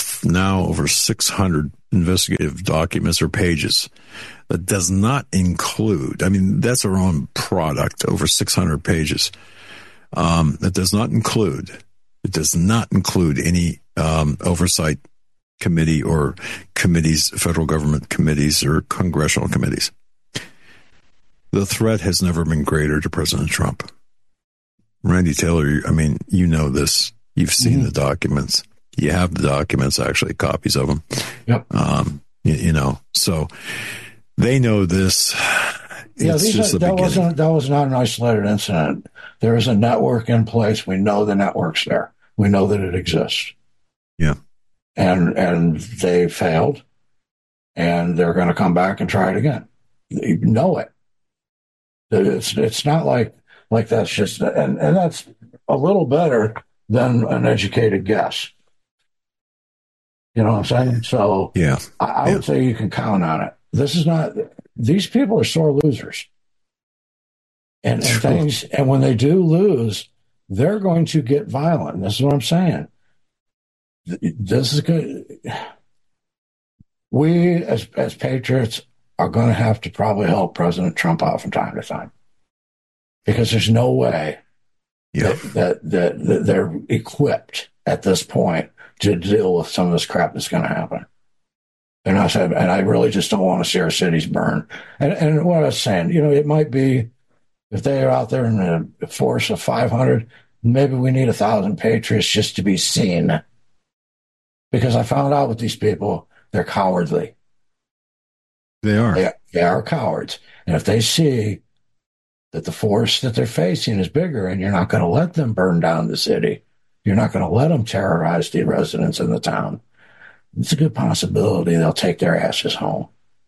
600 investigative documents or pages. That does not include, that's our own product, over 600 pages. That does not include any oversight committee or committees, federal government committees or congressional committees. The threat has never been greater to President Trump. Randy Taylor, you know this. You've seen the documents. You have the documents, actually, copies of them. Yep. So they know this. That was not an isolated incident. There is a network in place. We know the network's there. We know that it exists. Yeah. And they failed, and they're going to come back and try it again. You know it. It's not like that's just, and that's a little better than an educated guess. You know what I'm saying? So yeah, I would say you can count on it. These people are sore losers. And when they do lose, they're going to get violent. This is what I'm saying. This is good. We, as patriots, are going to have to probably help President Trump out from time to time, because there's no way that they're equipped at this point to deal with some of this crap that's going to happen. And I really just don't want to see our cities burn. And what I was saying, it might be, if they are out there in a force of 500, maybe we need 1,000 patriots just to be seen. Because I found out with these people, they're cowardly. They are. They are cowards. And if they see that the force that they're facing is bigger, and you're not going to let them burn down the city, you're not going to let them terrorize the residents in the town, it's a good possibility they'll take their asses home.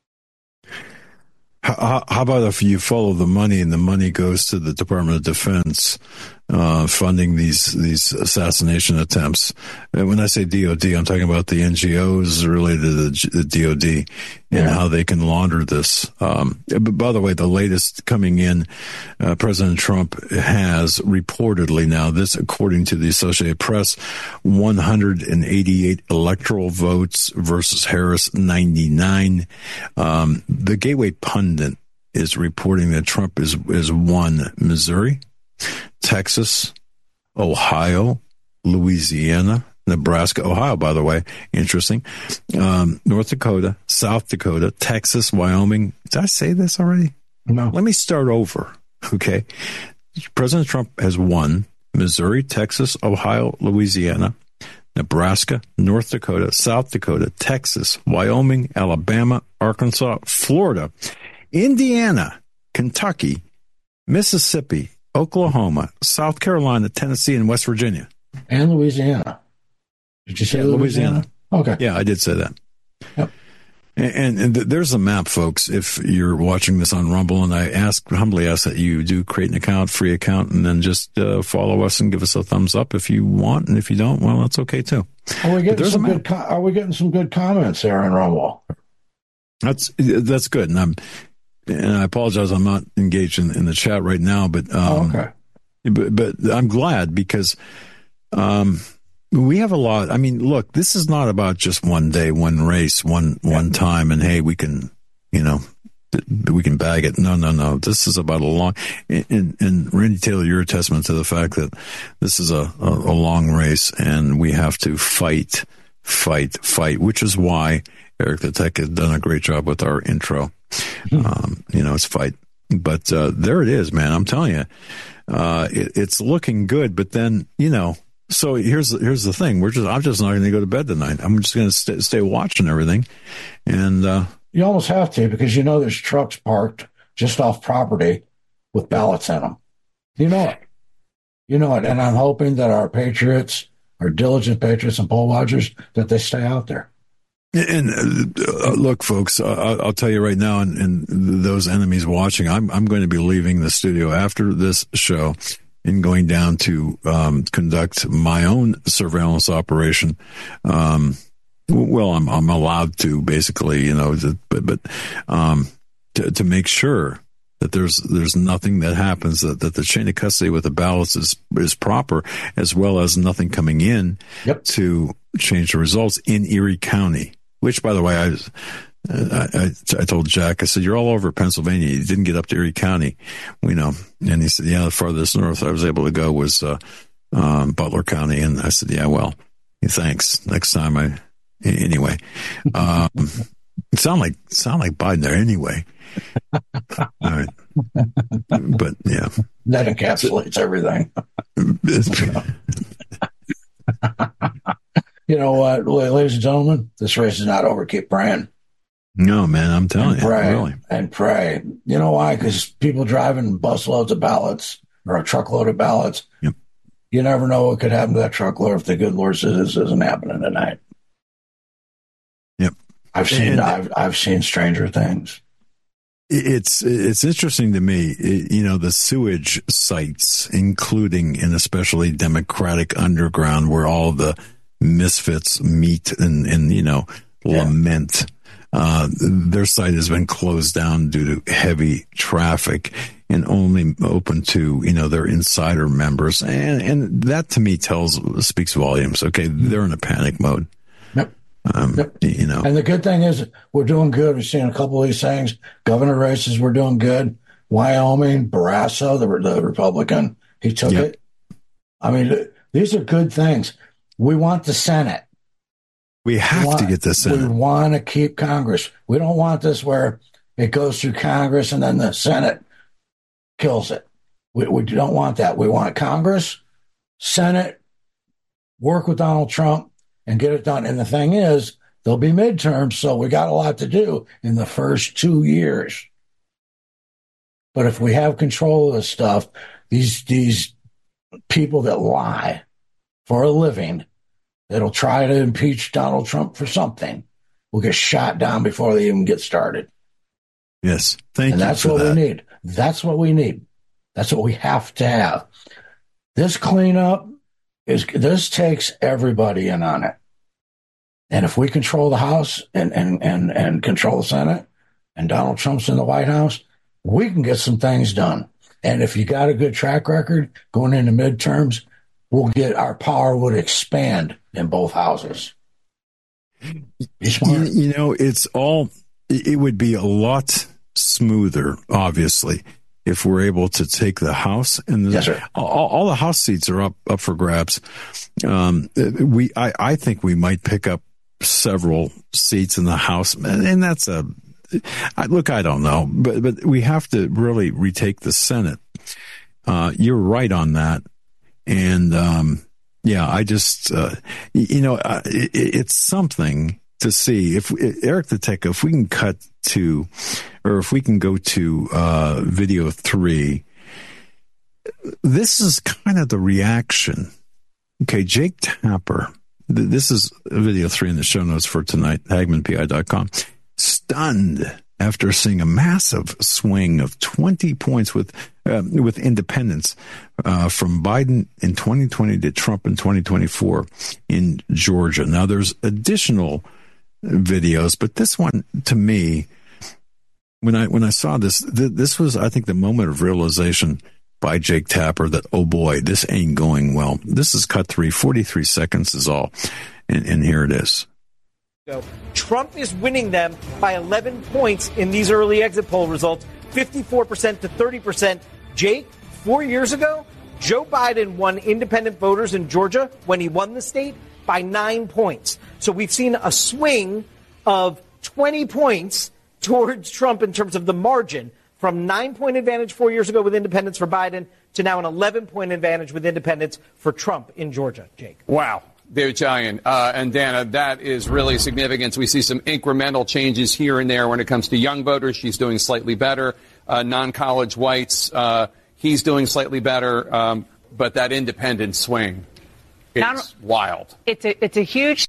How about if you follow the money and the money goes to the Department of Defense funding these assassination attempts? And when I say DOD, I'm talking about the NGOs related to the DOD and how they can launder this. But by the way, the latest coming in, President Trump has reportedly now, this according to the Associated Press, 188 electoral votes versus Harris 99. The Gateway Pundit is reporting that Trump is won Missouri, Texas, Ohio, Louisiana, Nebraska, Ohio, by the way, interesting, North Dakota, South Dakota, Texas, Wyoming. Did I say this already? No. Let me start over, okay? President Trump has won Missouri, Texas, Ohio, Louisiana, Nebraska, North Dakota, South Dakota, Texas, Wyoming, Alabama, Arkansas, Florida, Indiana, Kentucky, Mississippi, Oklahoma, South Carolina, Tennessee, and West Virginia. And Louisiana. Did you say Louisiana? Okay. Yeah, I did say that. Yep. And there's a map, folks, if you're watching this on Rumble, and I humbly ask that you do create an account, free account, and then just follow us and give us a thumbs up if you want, and if you don't, well, that's okay too. Are we getting some good comments there on Rumble? That's good, and I apologize, I'm not engaged in the chat right now, but okay. But I'm glad because we have a lot. I mean, look, this is not about just one day, one race, one time, and hey, we can bag it. No. This is about a long. And Randy Taylor, you're a testament to the fact that this is a long race, and we have to fight, which is why Eric the Tech has done a great job with our intro. It's fight. But there it is, man. I'm telling you, it's looking good. But then, so here's the thing. I'm just not going to go to bed tonight. I'm just going to stay watching everything. And you almost have to, because there's trucks parked just off property with ballots in them. You know it. And I'm hoping that our patriots, our diligent patriots and poll watchers, that they stay out there. And look, folks, I'll tell you right now, and those enemies watching, I'm going to be leaving the studio after this show and going down to conduct my own surveillance operation. Well, I'm allowed to basically, but to make sure that there's nothing that happens, that the chain of custody with the ballots is proper, as well as nothing coming in to change the results in Erie County. Which, by the way, I told Jack, I said, you're all over Pennsylvania. You didn't get up to Erie County, And he said, the farthest north I was able to go was Butler County. And I said, yeah, well, thanks. Next time anyway. Sound like Biden there anyway. All right. But yeah. That encapsulates everything. You know what, ladies and gentlemen, this race is not over. Keep praying. No, man, I'm telling you. Really. And pray. You know why? Because people driving busloads of ballots or a truckload of ballots. Yep. You never know what could happen to that truckload if the good Lord says this isn't happening tonight. Yep. I've seen stranger things. It's interesting to me, the sewage sites, including and especially Democratic Underground, where all the misfits meet and lament. Their site has been closed down due to heavy traffic and only open to, their insider members. And that to me speaks volumes. Okay. They're in a panic mode. Yep. And the good thing is we're doing good. We've seen a couple of these things. Governor races, we're doing good. Wyoming, Barrasso, the Republican, he took it. I mean, these are good things. We want the Senate. We have to get the Senate. We want to keep Congress. We don't want this where it goes through Congress and then the Senate kills it. We don't want that. We want Congress, Senate, work with Donald Trump and get it done. And the thing is, there'll be midterms, so we got a lot to do in the first 2 years. But if we have control of this stuff, these people that lie for a living, that'll try to impeach Donald Trump for something, will get shot down before they even get started. Yes. Thank you. And that's what we need. That's what we need. That's what we have to have. This cleanup this takes everybody in on it. And if we control the House and control the Senate and Donald Trump's in the White House, we can get some things done. And if you got a good track record going into midterms, our power would expand in both houses. Be smart. It would be a lot smoother, obviously, if we're able to take the House and yes, sir. All the House seats are up for grabs. I think we might pick up several seats in the House, and that's I don't know, but we have to really retake the Senate. You're right on that. And, I just, it's something to see if Eric the Tech, if we can cut to, or if we can go to, video 3, this is kind of the reaction. Okay. Jake Tapper, this is video 3 in the show notes for tonight, HagmannPI.com. stunned after seeing a massive swing of 20 points with independents from Biden in 2020 to Trump in 2024 in Georgia. Now, there's additional videos, but this one, to me, when I saw this, this was, I think, the moment of realization by Jake Tapper that, oh boy, this ain't going well. This is cut 3, 43 seconds is all. And here it is. Trump is winning them by 11 points in these early exit poll results, 54% to 30%. Jake, 4 years ago, Joe Biden won independent voters in Georgia when he won the state by 9 points. So we've seen a swing of 20 points towards Trump in terms of the margin, from 9-point advantage 4 years ago with independents for Biden to now an 11-point advantage with independents for Trump in Georgia. Jake. Wow. They're giant. And Dana, that is really significant. We see some incremental changes here and there when it comes to young voters. She's doing slightly better. Non-college whites, he's doing slightly better. But that independent swing, it's wild. It's a huge.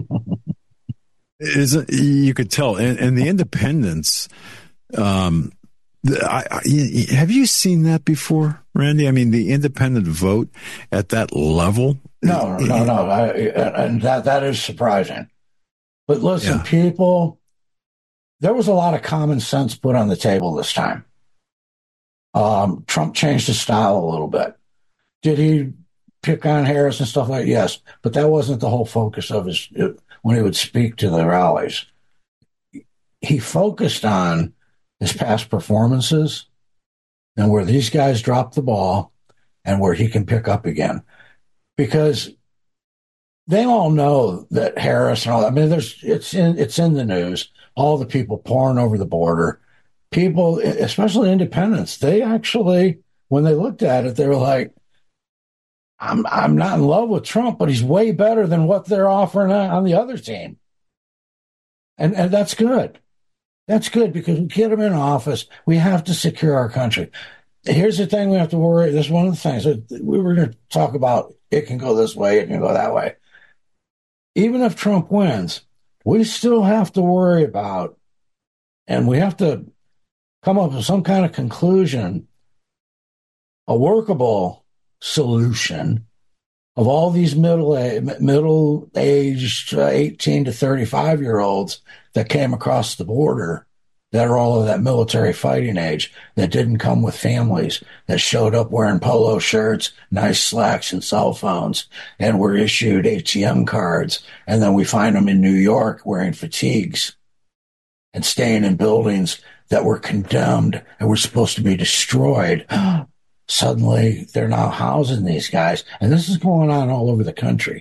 You could tell. And the independents, have you seen that before, Randy? I mean, the independent vote at that level? No. And that is surprising. But listen, people, there was a lot of common sense put on the table this time. Trump changed his style a little bit. Did he pick on Harris and stuff like that? Yes, but that wasn't the whole focus of his when he would speak to the rallies. He focused on his past performances and where these guys dropped the ball and where he can pick up again. Because they all know that Harris and all that, I mean, it's in the news, all the people pouring over the border. People, especially independents, they actually, when they looked at it, they were like, I'm not in love with Trump, but he's way better than what they're offering on the other team. And that's good. That's good because we get him in office. We have to secure our country. Here's the thing we have to worry. This is one of the things that we were going to talk about. It can go this way. It can go that way. Even if Trump wins, we still have to worry about, and we have to come up with some kind of conclusion, a workable solution of all these middle-aged 18 to 35-year-olds that came across the border that are all of that military fighting age, that didn't come with families, that showed up wearing polo shirts, nice slacks, and cell phones, and were issued ATM cards. And then we find them in New York wearing fatigues and staying in buildings that were condemned and were supposed to be destroyed. Suddenly, they're now housing these guys. And this is going on all over the country.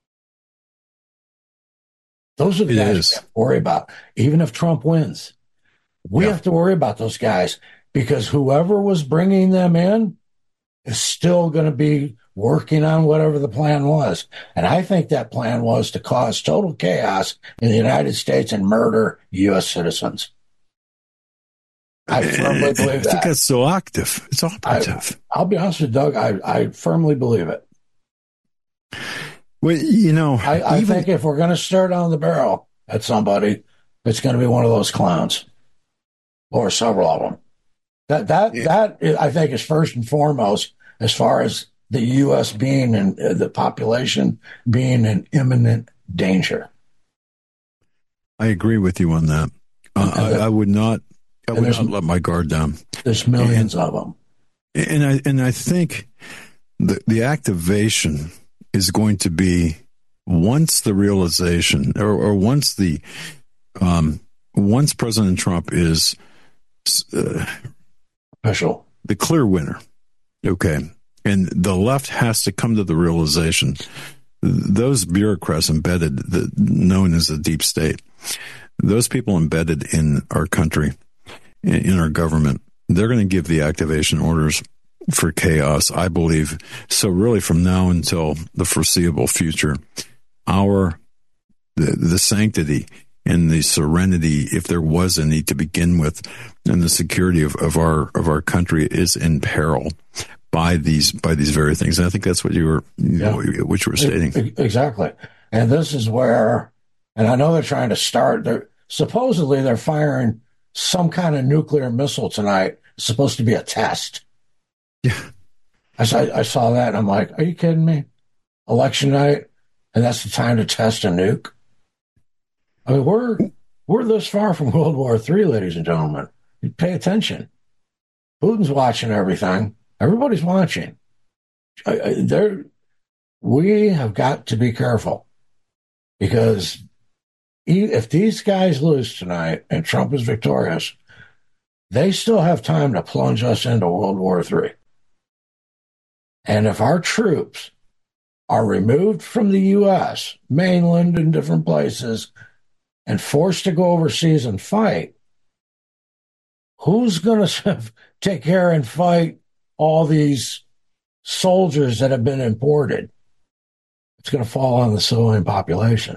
Those are the guys we have to worry about, even if Trump wins. We have to worry about those guys because whoever was bringing them in is still going to be working on whatever the plan was. And I think that plan was to cause total chaos in the United States and murder U.S. citizens. I firmly believe that. I think that's so active. It's operative. I'll be honest with Doug. I firmly believe it. Well, you know, I think if we're going to stare down the barrel at somebody, it's going to be one of those clowns. Or several of them. That I think is first and foremost as far as the U.S. being and the population being in imminent danger. I agree with you on that. I would not let my guard down. There's millions of them, and I think the activation is going to be once the realization or once once President Trump is official, the clear winner. Okay. And the left has to come to the realization, those bureaucrats embedded, known as the deep state, those people embedded in our country, in our government, they're going to give the activation orders for chaos, I believe. So really from now until the foreseeable future, the sanctity and the serenity, if there was a need to begin with, and the security of our country is in peril by these very things. And I think that's what you were stating. Exactly. And this is where, and I know they're trying to start supposedly they're firing some kind of nuclear missile tonight. It's supposed to be a test. Yeah. I saw that and I'm like, are you kidding me? Election night, and that's the time to test a nuke? I mean, we're this far from World War III, ladies and gentlemen. Pay attention. Putin's watching everything. Everybody's watching. We have got to be careful, because if these guys lose tonight and Trump is victorious, they still have time to plunge us into World War III. And if our troops are removed from the U.S., mainland and different places, and forced to go overseas and fight, who's going to take care and fight all these soldiers that have been imported? It's going to fall on the civilian population.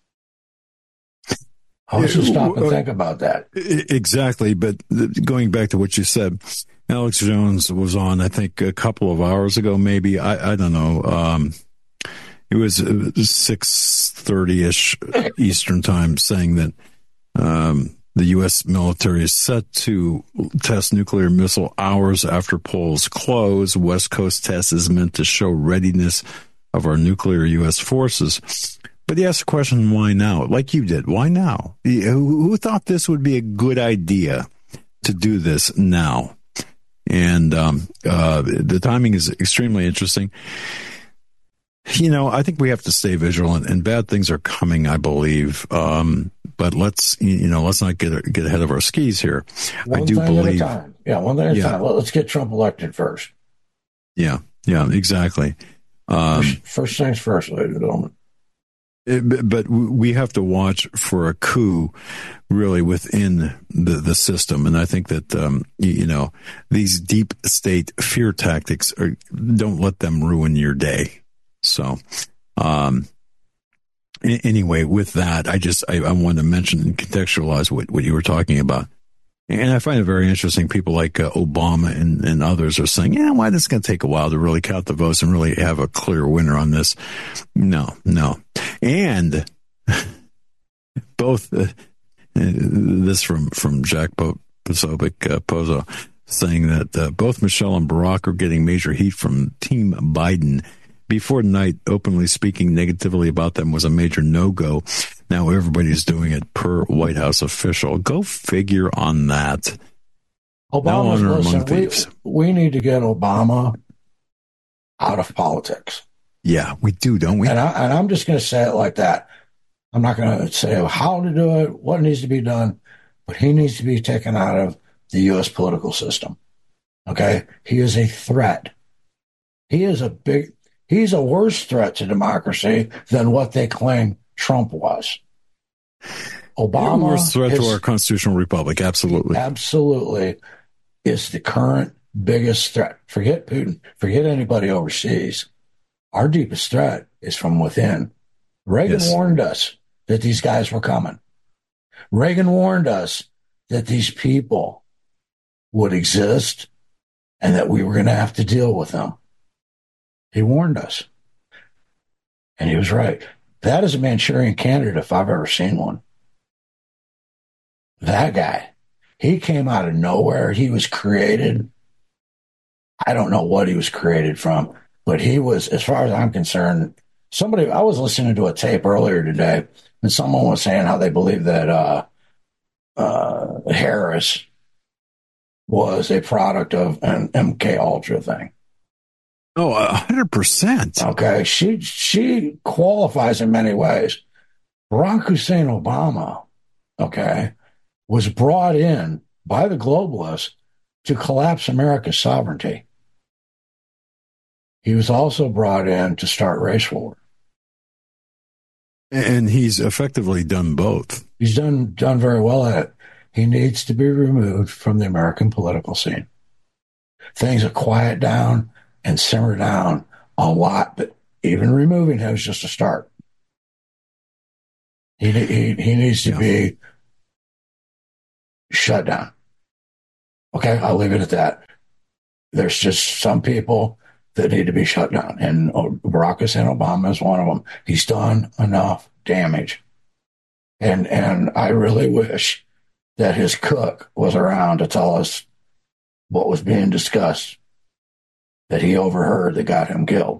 I want you to stop and think about that. Exactly. But going back to what you said, Alex Jones was on, I think, a couple of hours ago, maybe. I don't know. It was 6:30-ish Eastern time, saying that the U.S. military is set to test nuclear missile hours after polls close. West Coast test is meant to show readiness of our nuclear U.S. forces. But he asked the question, why now? Like you did. Why now? Who thought this would be a good idea to do this now? And the timing is extremely interesting. You know, I think we have to stay vigilant, and bad things are coming, I believe. But let's not get ahead of our skis here. One thing at a time. Yeah, one thing at a time. Well, let's get Trump elected first. Yeah, exactly. First things first, ladies and gentlemen. But we have to watch for a coup, really, within the system. And I think that, these deep state fear tactics don't let them ruin your day. So, anyway, with that, I wanted to mention and contextualize what you were talking about. And I find it very interesting. People like Obama and others are saying, why this is going to take a while to really count the votes and really have a clear winner on this. No. And both this from Jack Posobiec, Pozo, saying that both Michelle and Barack are getting major heat from Team Biden. Before tonight, openly speaking negatively about them was a major no-go. Now everybody's doing it per White House official. Go figure on that. Obama's, no listen, we need to get Obama out of politics. Yeah, we do, don't we? And I'm just going to say it like that. I'm not going to say how to do it, what needs to be done, but he needs to be taken out of the U.S. political system. Okay? He is a threat. He's a worse threat to democracy than what they claim Trump was. Obama, a worse threat to our constitutional republic. Absolutely. Absolutely is the current biggest threat. Forget Putin. Forget anybody overseas. Our deepest threat is from within. Reagan warned us that these guys were coming. Reagan warned us that these people would exist and that we were going to have to deal with them. He warned us. And he was right. That is a Manchurian candidate if I've ever seen one. That guy. He came out of nowhere. He was created. I don't know what he was created from, but he was, as far as I'm concerned, I was listening to a tape earlier today, and someone was saying how they believe that Harris was a product of an MK Ultra thing. Oh, 100%. Okay, she qualifies in many ways. Barack Hussein Obama, okay, was brought in by the globalists to collapse America's sovereignty. He was also brought in to start race war. And he's effectively done both. He's done very well at it. He needs to be removed from the American political scene. Things will quiet down and simmer down a lot, but even removing him is just a start. He needs to be shut down. Okay, I'll leave it at that. There's just some people that need to be shut down, and Barack Hussein Obama is one of them. He's done enough damage. And I really wish that his cook was around to tell us what was being discussed that he overheard that got him killed.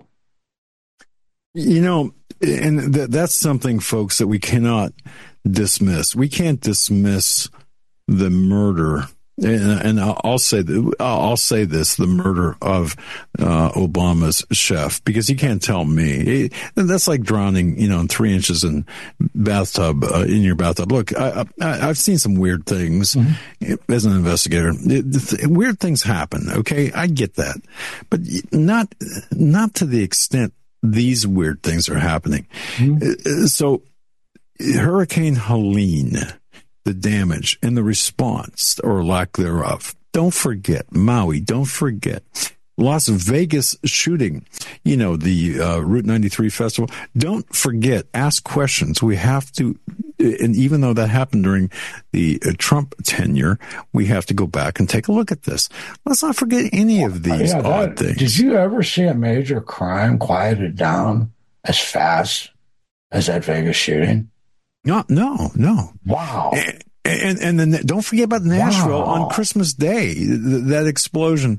You know, and that's something, folks, that we cannot dismiss. We can't dismiss the murder. And I'll say this: the murder of Obama's chef, because you can't tell me that's like drowning, in 3 inches in bathtub in your bathtub. Look, I've seen some weird things as an investigator. Weird things happen. Okay, I get that, but not to the extent these weird things are happening. So, Hurricane Helene, the damage and the response or lack thereof. Don't forget Maui. Don't forget Las Vegas shooting, the Route 93 festival. Don't forget, ask questions. We have to, and even though that happened during the Trump tenure, we have to go back and take a look at this. Let's not forget any of these odd things. Did you ever see a major crime quieted down as fast as that Vegas shooting? No. Wow. And then don't forget about Nashville on Christmas Day, that explosion,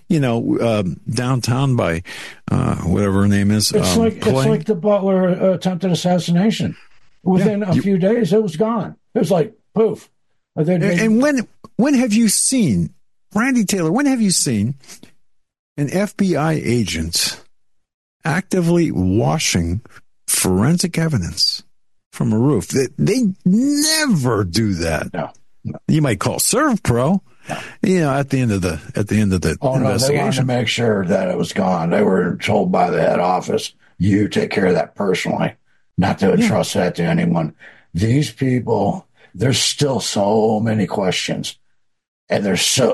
downtown by whatever her name is. It's like the Butler attempted assassination. Within a few days, it was gone. It was like poof. And when have you seen, Randy Taylor? When have you seen an FBI agent actively washing forensic evidence from a roof? They never do that. No. You might call ServPro. No. At the end of the investigation. No, they wanted to make sure that it was gone. They were told by the head office, "You take care of that personally, not to entrust that to anyone." These people, there's still so many questions, and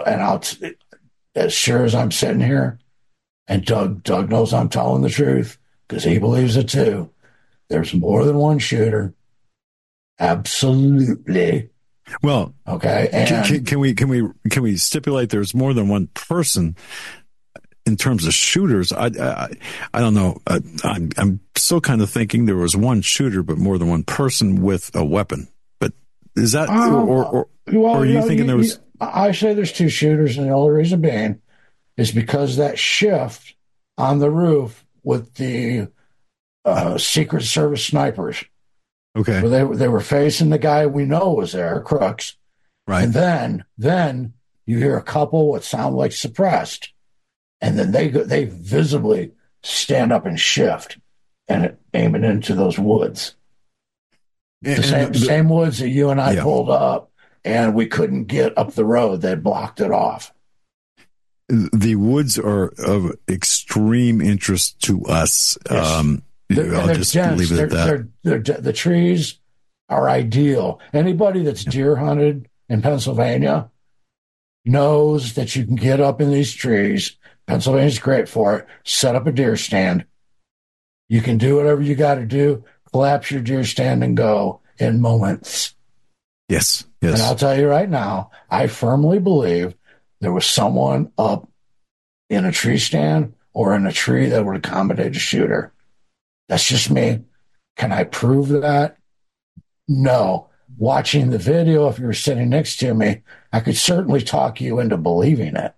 as sure as I'm sitting here, and Doug knows I'm telling the truth because he believes it too. There's more than one shooter. Absolutely. Well, okay. And can we stipulate there's more than one person in terms of shooters? I don't know. I'm still kind of thinking there was one shooter, but more than one person with a weapon. But is that or are you thinking there was? I say there's two shooters, and the only reason being is because that shift on the roof with the Secret Service snipers. Okay. Where they were facing the guy we know was there, Crooks. Right. And then you hear a couple what sound like suppressed. And then they visibly stand up and shift and aim it into those woods. The same woods that you and I pulled up, and we couldn't get up the road. They blocked it off. The woods are of extreme interest to us. Yes. I'll just leave it at that. The trees are ideal. Anybody that's deer hunted in Pennsylvania knows that you can get up in these trees. Pennsylvania's great for it. Set up a deer stand. You can do whatever you got to do. Collapse your deer stand and go in moments. Yes. And I'll tell you right now, I firmly believe there was someone up in a tree stand or in a tree that would accommodate a shooter. That's just me. Can I prove that? No. Watching the video, if you were sitting next to me, I could certainly talk you into believing it.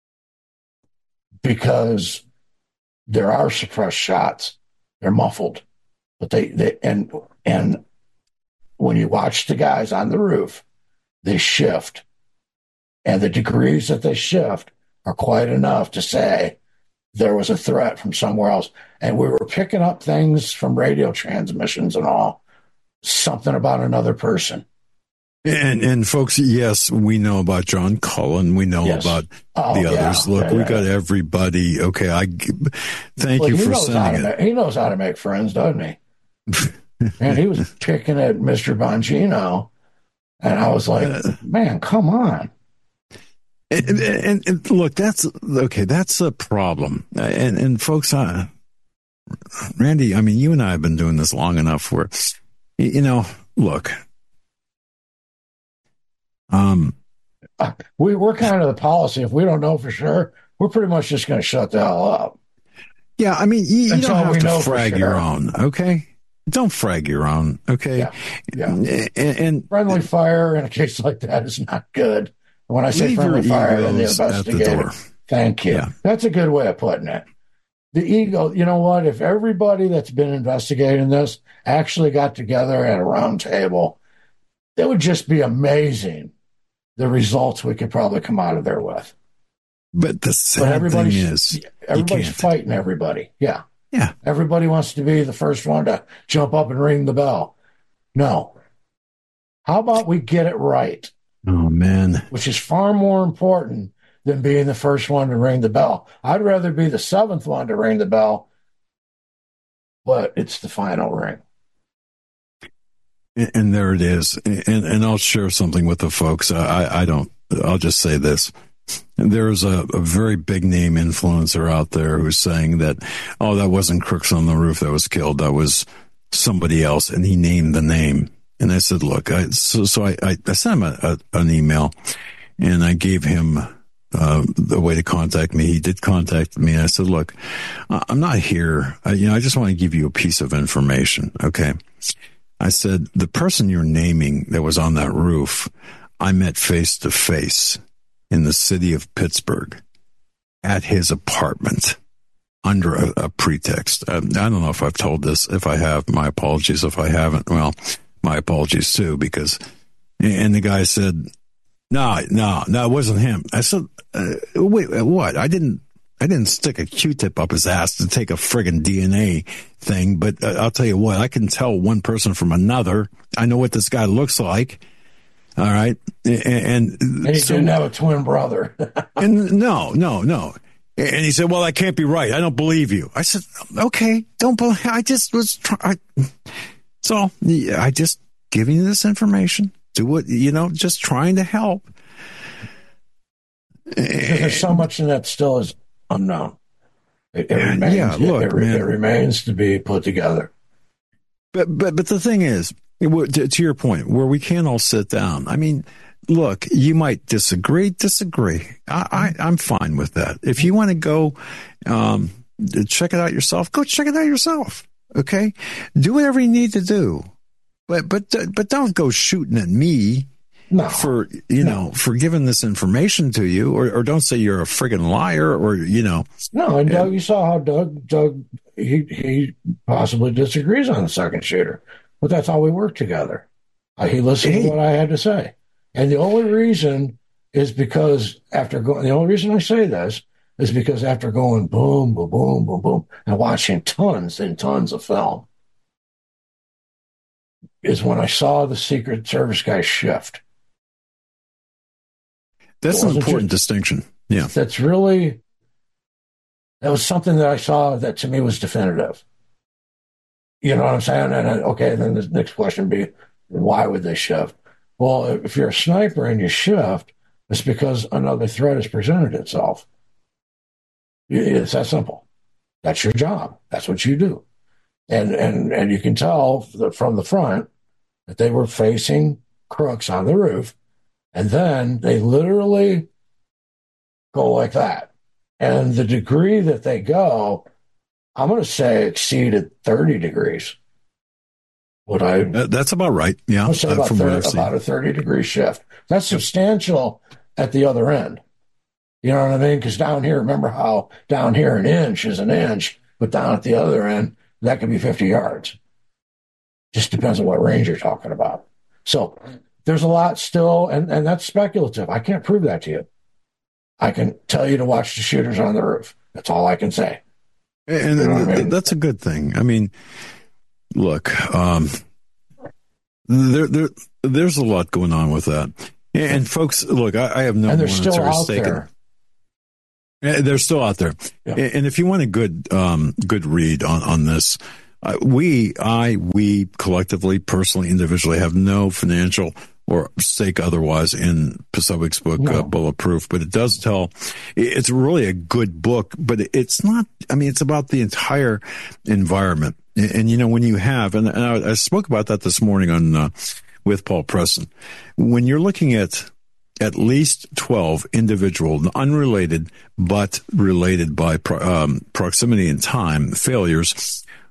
Because there are suppressed shots. They're muffled. But and when you watch the guys on the roof, they shift. And the degrees that they shift are quite enough to say there was a threat from somewhere else. And we were picking up things from radio transmissions and all, something about another person. And folks, yes, we know about John Cullen. We know about the others. Look, we got everybody. Okay, thank you for sending it. He knows how to make friends, doesn't he? And he was picking at Mr. Bongino, and I was like, man, come on. And look, that's okay. That's a problem. And folks, Randy, I mean, you and I have been doing this long enough where, look, we're kind of the policy. If we don't know for sure, we're pretty much just going to shut the hell up. Yeah. I mean, you don't have to frag your own. Okay. don't frag your own, okay? And friendly fire in a case like that is not good. When I say friendly fire, and the investigator, thank you. Yeah. That's a good way of putting it. The ego, you know what? If everybody that's been investigating this actually got together at a round table, it would just be amazing the results we could probably come out of there with. But the sad thing is, everybody's fighting everybody. Yeah. Yeah. Everybody wants to be the first one to jump up and ring the bell. No. How about we get it right? Oh, man. Which is far more important than being the first one to ring the bell. I'd rather be the seventh one to ring the bell, but it's the final ring. And there it is. And I'll share something with the folks. I'll just say this. There's a very big name influencer out there who's saying that, oh, that wasn't Crooks on the Roof that was killed. That was somebody else. And he named the name. And I said, look, I sent him an email, and I gave him the way to contact me. He did contact me. I said, look, I'm not here. I just want to give you a piece of information. Okay. I said, the person you're naming that was on that roof, I met face to face in the city of Pittsburgh at his apartment under a pretext. I don't know if I've told this. If I have, my apologies. If I haven't, well, my apologies too, and the guy said, no, it wasn't him. I said, wait, what? I didn't stick a Q-tip up his ass to take a friggin' DNA thing, but I'll tell you what, I can tell one person from another. I know what this guy looks like. All right. And he didn't have a twin brother. And no. And he said, well, that can't be right. I don't believe you. I said, okay, don't believe. I just was trying. So I just giving you this information. Do what, just trying to help. There's so much in that still is unknown. It remains to be put together. But the thing is, to your point, where we can't all sit down. I mean, look, you might disagree. I'm fine with that. If you want to go check it out yourself, go check it out yourself. Okay, do whatever you need to do, but don't go shooting at me for giving this information to you, or don't say you're a friggin' liar, or No, and Doug, you saw how Doug he possibly disagrees on the second shooter. But that's how we work together. He listened to what I had to say. And the only reason is because the only reason I say this is because after going boom, boom, boom, boom, boom, and watching tons and tons of film, is when I saw the Secret Service guy shift. That's an important distinction. Yeah. That was something that I saw that to me was definitive. You know what I'm saying? And then the next question would be, why would they shift? Well, if you're a sniper and you shift, it's because another threat has presented itself. It's that simple. That's your job. That's what you do. And you can tell from the front that they were facing crooks on the roof, and then they literally go like that. And the degree that they go, I'm going to say exceeded 30 degrees. That's about right. Yeah. I'll say about a 30-degree shift. That's substantial at the other end. You know what I mean? Because down here, remember how down here an inch is an inch, but down at the other end, that could be 50 yards. Just depends on what range you're talking about. So there's a lot still, and that's speculative. I can't prove that to you. I can tell you to watch the shooters on the roof. That's all I can say. And that's a good thing. I mean, look, there's a lot going on with that. And folks, look, I have no monetary stake in. They're still out there. Yeah. And if you want a good read on this, we collectively, personally, individually have no financial or stake otherwise in Posobiec's book, Bulletproof, but it does it's really a good book, but it's not, it's about the entire environment. And when you have, and I spoke about that this morning with Paul Preston, when you're looking at least 12 individual, unrelated, but related by proximity and time failures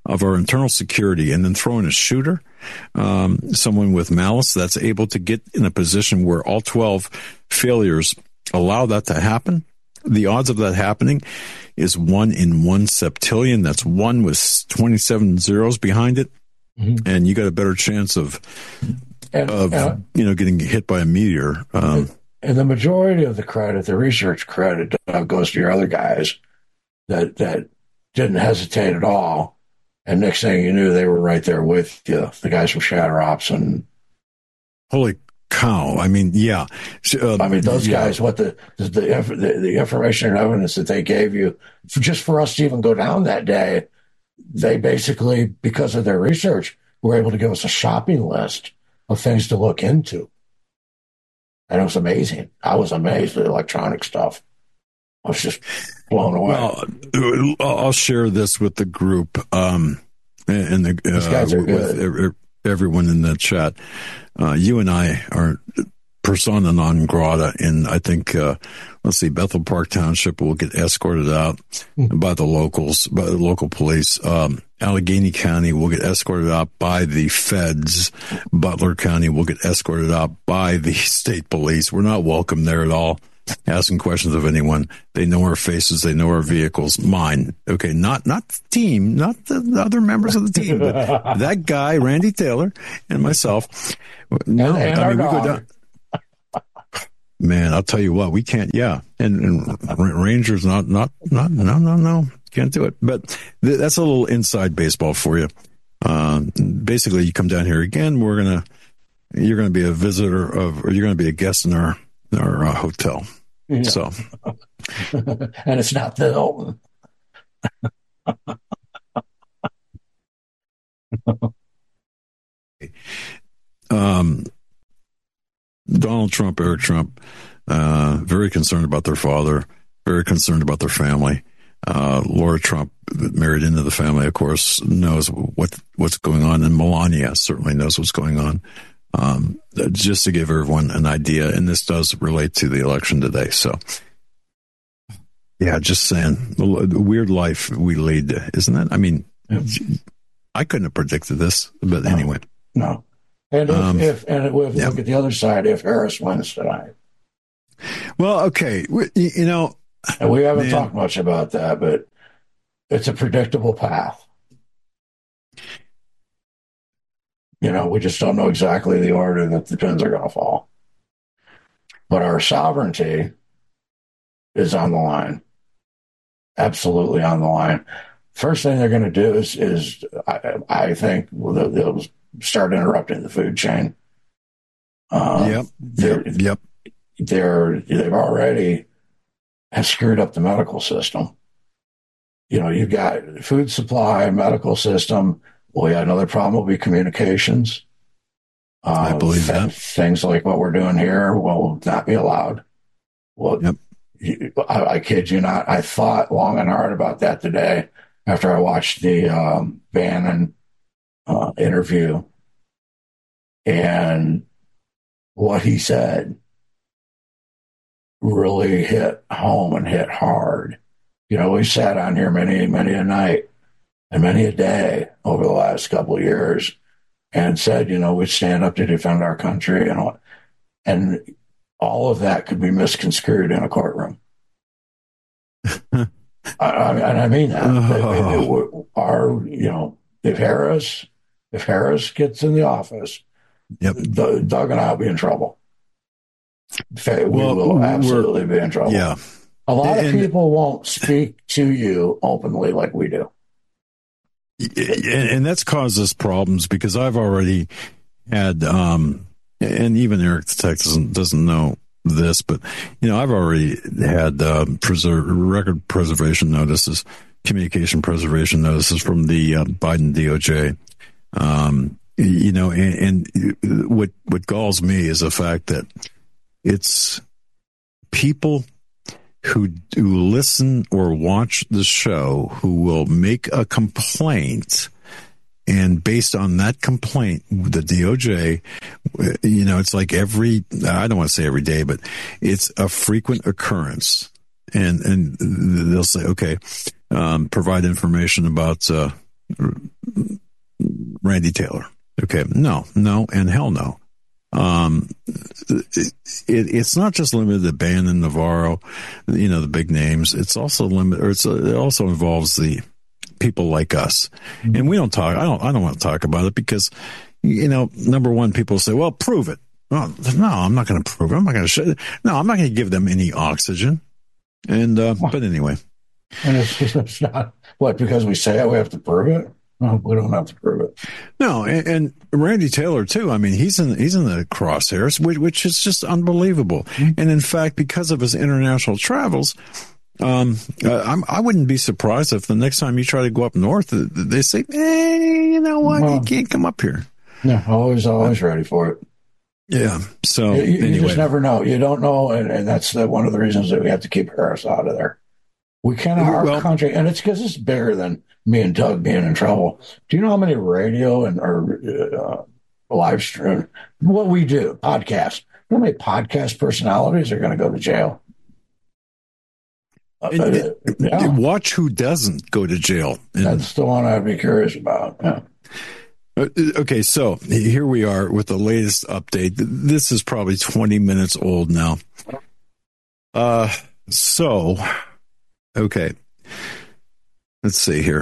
of our internal security and then throw in a shooter, someone with malice that's able to get in a position where all 12 failures allow that to happen, the odds of that happening is 1 in 1 septillion. That's 1 with 27 zeros behind it. Mm-hmm. And you got a better chance of getting hit by a meteor. And the majority of the credit, the research credit, goes to your other guys that didn't hesitate at all. And next thing you knew, they were right there with you, the guys from Shatter Ops. And holy cow! I mean, yeah. Those guys. What the information and evidence that they gave you, just for us to even go down that day, they basically, because of their research, were able to give us a shopping list of things to look into. And it was amazing. I was amazed at the electronic stuff. I was just blown away. Well, I'll share this with the group and These guys are good. with everyone in the chat. You and I are persona non grata in, I think, Bethel Park Township will get escorted out by the locals, by the local police. Allegheny County will get escorted out by the feds. Butler County will get escorted out by the state police. We're not welcome there at all, asking questions of anyone. They know our faces. They know our vehicles. Mine. Okay. Not the team, not the other members of the team, but that guy, Randy Taylor, and myself. No, and we go down. Man, I'll tell you what, we can't. Yeah, and Rangers, no, can't do it. But that's a little inside baseball for you. Basically, you come down here again. You're gonna be a visitor or you're gonna be a guest in our hotel. Yeah. So, and it's not the Hilton. Donald Trump, Eric Trump, very concerned about their father, very concerned about their family. Laura Trump, married into the family, of course, knows what's going on, and Melania certainly knows what's going on. Just to give everyone an idea, and this does relate to the election today. So, yeah, just saying, the weird life we lead, isn't it? I mean, I couldn't have predicted this, but anyway. No. And if look at the other side, if Harris wins tonight. Well, okay, and we haven't talked much about that, but it's a predictable path. We just don't know exactly the order that the pins are going to fall. But our sovereignty is on the line. Absolutely on the line. First thing they're going to do is I think they'll start interrupting the food chain. Yep. They've already have screwed up the medical system. You've got food supply, medical system. Well, yeah, another problem will be communications. I believe that. Things like what we're doing here will not be allowed. Well, yep. I kid you not. I thought long and hard about that today after I watched the Bannon interview. And what he said really hit home and hit hard. We sat on here many a night and many a day over the last couple of years and said, we'd stand up to defend our country and all of that could be misconstrued in a courtroom. I mean that. If Harris gets in the office, Doug and I will be in trouble. We will absolutely be in trouble. Yeah. A lot of people won't speak to you openly like we do. And that's caused us problems because I've already had, and even Eric the Tech doesn't know this, but, I've already had record preservation notices, communication preservation notices from the Biden DOJ. And what galls me is the fact that it's people who listen or watch the show who will make a complaint, and based on that complaint, the DOJ, it's like I don't want to say every day, but it's a frequent occurrence, and they'll say, okay, provide information about Randy Taylor. Okay. No, and hell no. It's not just limited to Bannon, Navarro, the big names. It's also limited, or it also involves the people like us. Mm-hmm. And we don't talk. I don't want to talk about it because, number one, people say, well, prove it. Well, no, I'm not going to prove it. I'm not going to I'm not going to give them any oxygen. And, but anyway. And it's not, because we say it, we have to prove it? No, we don't have to prove it. No, and Randy Taylor too. I mean, he's in the crosshairs, which is just unbelievable. Mm-hmm. And in fact, because of his international travels, I wouldn't be surprised if the next time you try to go up north, they say, "Hey, you know what? You can't come up here." Yeah, always ready for it. Yeah. So you just never know. You don't know, and that's one of the reasons that we have to keep Harris out of there. We cannot, our country, and it's because it's bigger than me and Doug being in trouble. Do you know how many radio or live stream, what we do, podcast, you know how many podcast personalities are going to go to jail? Watch who doesn't go to jail. That's the one I'd be curious about. Yeah. Okay, so here we are with the latest update. This is probably 20 minutes old now. Okay, let's see here.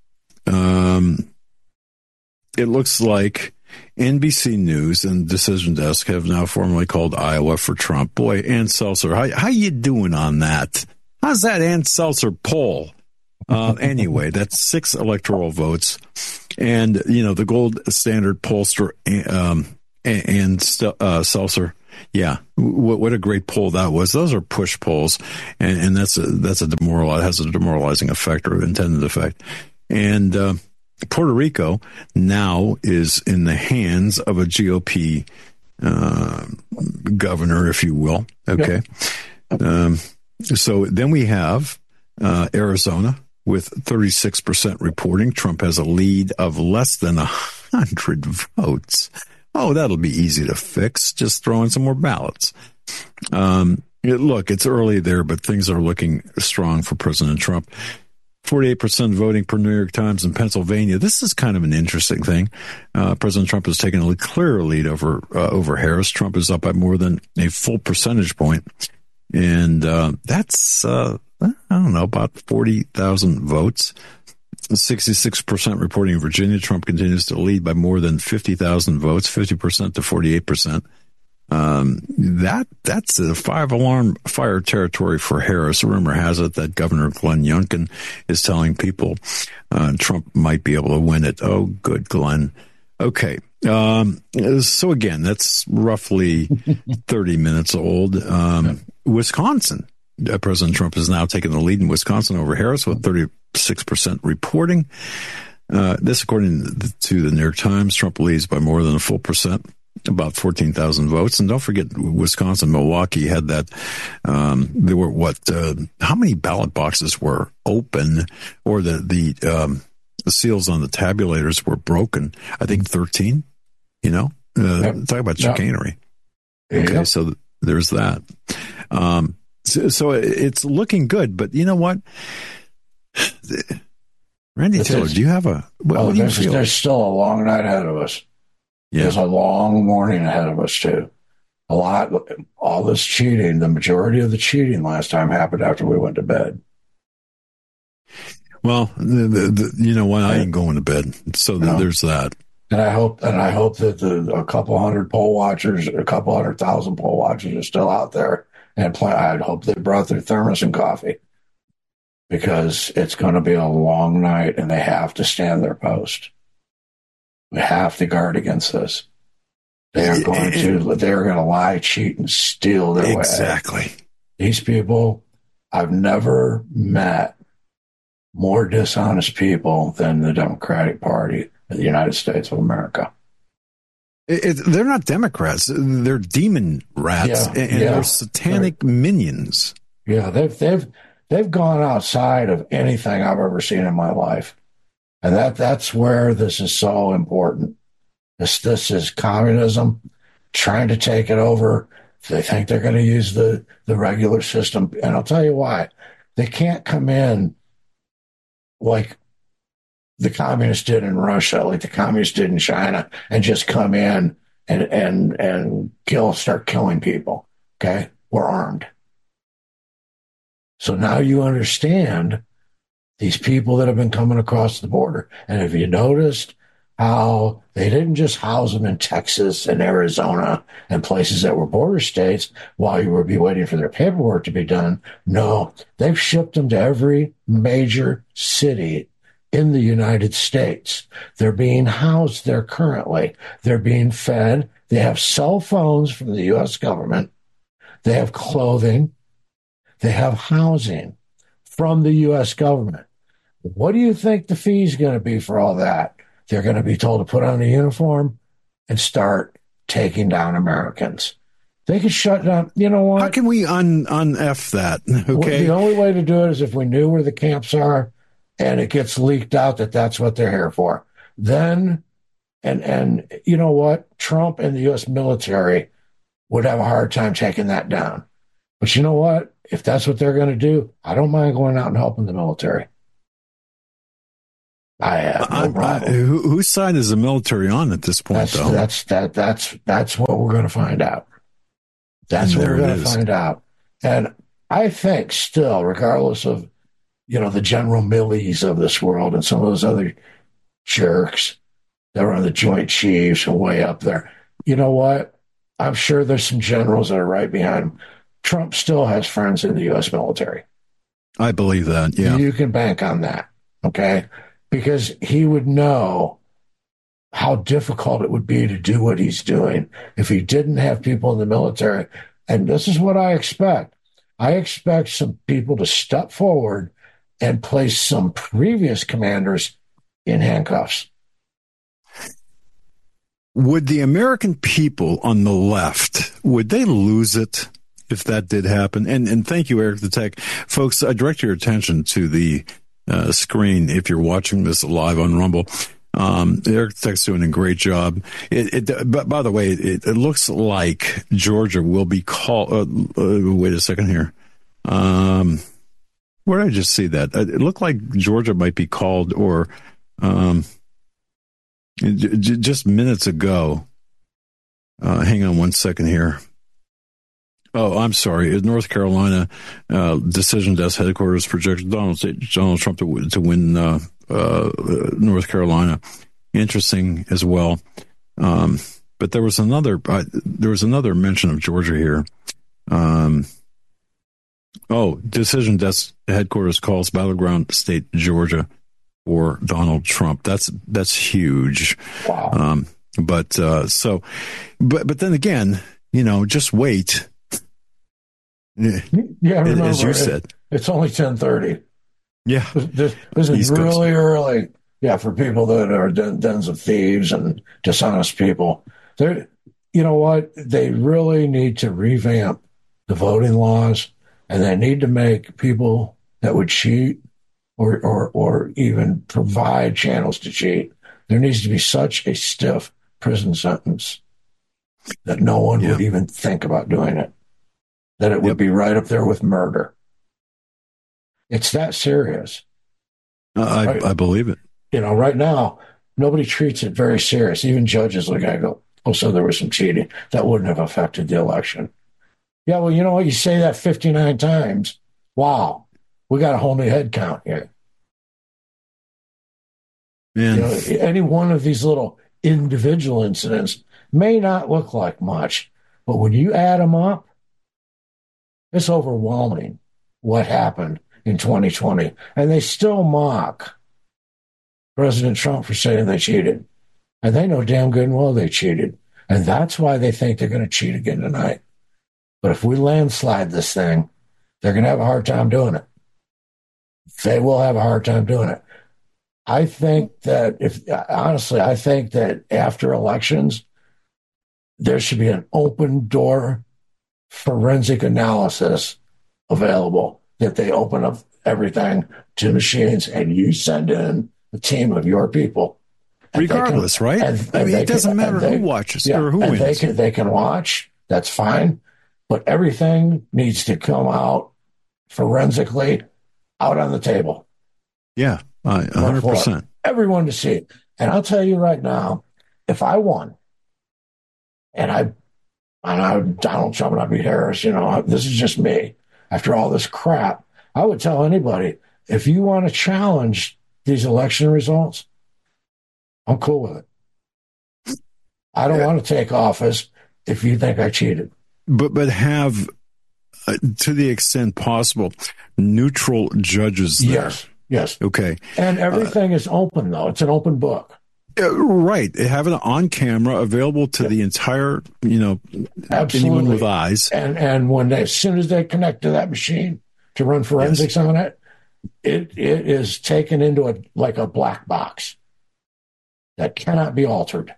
It looks like NBC News and Decision Desk have now formally called Iowa for Trump. Boy, Ann Seltzer, how you doing on that? How's that Ann Seltzer poll? Anyway, that's 6 electoral votes. And, the gold standard pollster and Seltzer. Yeah, what a great poll that was. Those are push polls, and has a demoralizing effect or intended effect. And Puerto Rico now is in the hands of a GOP governor, if you will. Okay, yep. So then we have Arizona with 36% reporting. Trump has a lead of less than 100 votes. Oh, that'll be easy to fix. Just throw in some more ballots. Look, it's early there, but things are looking strong for President Trump. 48% voting per New York Times in Pennsylvania. This is kind of an interesting thing. President Trump has taken a clear lead over Harris. Trump is up by more than a full percentage point. And that's, I don't know, about 40,000 votes. 66% reporting in Virginia. Trump continues to lead by more than 50,000 votes, 50% to 48%. That's a 5-alarm fire territory for Harris. Rumor has it that Governor Glenn Youngkin is telling people Trump might be able to win it. Oh, good, Glenn. Okay. So again, that's roughly 30 minutes old. Wisconsin. President Trump has now taken the lead in Wisconsin over Harris with 36% reporting. This, according to the New York Times, Trump leads by more than a full percent, about 14,000 votes. And don't forget, Wisconsin, Milwaukee had that. There were how many ballot boxes were open, or the seals on the tabulators were broken? I think 13. Talk about chicanery. Okay, yep. So there's that. So it's looking good, but you know what? Randy Taylor, do you have what do you feel? There's still a long night ahead of us. Yeah. There's a long morning ahead of us, too. All this cheating, the majority of the cheating last time happened after we went to bed. Well, you know what? I ain't going to bed. So there's that. And I hope that a couple hundred poll watchers, a couple 100,000 poll watchers are still out there. And I'd hope they brought their thermos and coffee, because it's going to be a long night and they have to stand their post. We have to guard against this. They're going to lie, cheat, and steal their way. Exactly. These people, I've never met more dishonest people than the Democratic Party in the United States of America. They're not Democrats. They're demon rats, and they're satanic minions. Yeah, they've gone outside of anything I've ever seen in my life, and that's where this is so important. This is communism trying to take it over. They think they're going to use the regular system, and I'll tell you why. They can't come in like the communists did in Russia, like the communists did in China, and just come in and start killing people. Okay, we're armed. So now you understand these people that have been coming across the border. And have you noticed how they didn't just house them in Texas and Arizona and places that were border states while you were waiting for their paperwork to be done? No, they've shipped them to every major city in the United States. They're being housed there currently. They're being fed. They have cell phones from the U.S. government. They have clothing. They have housing from the U.S. government. What do you think the fee is going to be for all that? They're going to be told to put on a uniform and start taking down Americans. They could shut down. You know what? How can we un-F that? Okay. The only way to do it is if we knew where the camps are and it gets leaked out that that's what they're here for. Then, and you know what? Trump and the U.S. military would have a hard time taking that down. But you know what? If that's what they're going to do, I don't mind going out and helping the military. I have no problem. Whose side is the military on at this point, though? That's what we're going to find out. That's what we're going to find out. And I think still, regardless of, the General Millies of this world and some of those other jerks that are on the Joint Chiefs and way up there, you know what? I'm sure there's some generals that are right behind him. Trump still has friends in the U.S. military. I believe that, yeah. You can bank on that, okay? Because he would know how difficult it would be to do what he's doing if he didn't have people in the military. And this is what I expect. I expect some people to step forward and place some previous commanders in handcuffs. Would the American people on the left, would they lose it if that did happen? And thank you, Eric the Tech. Folks, I direct your attention to the screen if you're watching this live on Rumble. Eric the Tech's doing a great job. But by the way, it looks like Georgia will be called. Wait a second here. Where did I just see that? It looked like Georgia might be called, or just minutes ago. Hang on one second here. Oh, I'm sorry. North Carolina decision desk headquarters projected Donald Trump to win North Carolina. Interesting as well. But there was another mention of Georgia here. Decision desk headquarters calls battleground state Georgia for Donald Trump. That's huge. Wow. But then again, just wait. Yeah, remember, as you said, it's only 10:30. Yeah, this is really early. Yeah, for people that are dens of thieves and dishonest people. You know what? They really need to revamp the voting laws, and they need to make people that would cheat or even provide channels to cheat. There needs to be such a stiff prison sentence that no one would even think about doing it. That it would be right up there with murder. It's that serious. Right? I believe it. Right now, nobody treats it very serious. Even judges look at it and go, oh, so there was some cheating. That wouldn't have affected the election. Yeah, well, you know what? You say that 59 times. Wow. We got a whole new head count here. Man. Any one of these little individual incidents may not look like much, but when you add them up, it's overwhelming what happened in 2020. And they still mock President Trump for saying they cheated. And they know damn good and well they cheated. And that's why they think they're going to cheat again tonight. But if we landslide this thing, they're going to have a hard time doing it. They will have a hard time doing it. I think that I think that after elections, there should be an open door forensic analysis available, that they open up everything to machines and you send in a team of your people. Regardless, right? It doesn't matter who watches or who wins. They can watch. That's fine. But everything needs to come out forensically out on the table. Yeah, 100%. everyone to see it. And I'll tell you right now, if I won, and Donald Trump and I beat Harris, this is just me. After all this crap, I would tell anybody, if you want to challenge these election results, I'm cool with it. I don't want to take office if you think I cheated. But have, to the extent possible, neutral judges there. Yes. Okay. And everything is open, though. It's an open book. Right. Have it on camera, available to the entire, anyone with eyes. And as soon as they connect to that machine to run forensics on it, it is taken into like a black box that cannot be altered.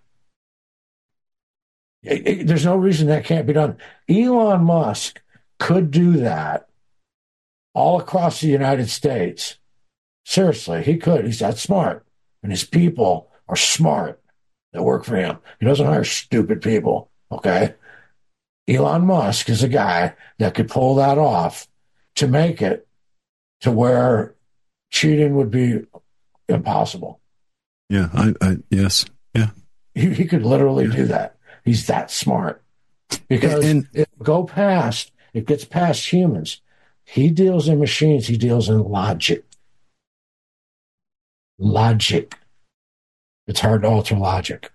There's no reason that can't be done. Elon Musk could do that all across the United States. Seriously, he could. He's that smart. And his people are smart that work for him. He doesn't hire stupid people, okay? Elon Musk is a guy that could pull that off to make it to where cheating would be impossible. Yeah, yes, yeah. He could literally do that. He's that smart. Because it gets past humans. He deals in machines. He deals in logic. It's hard to alter logic.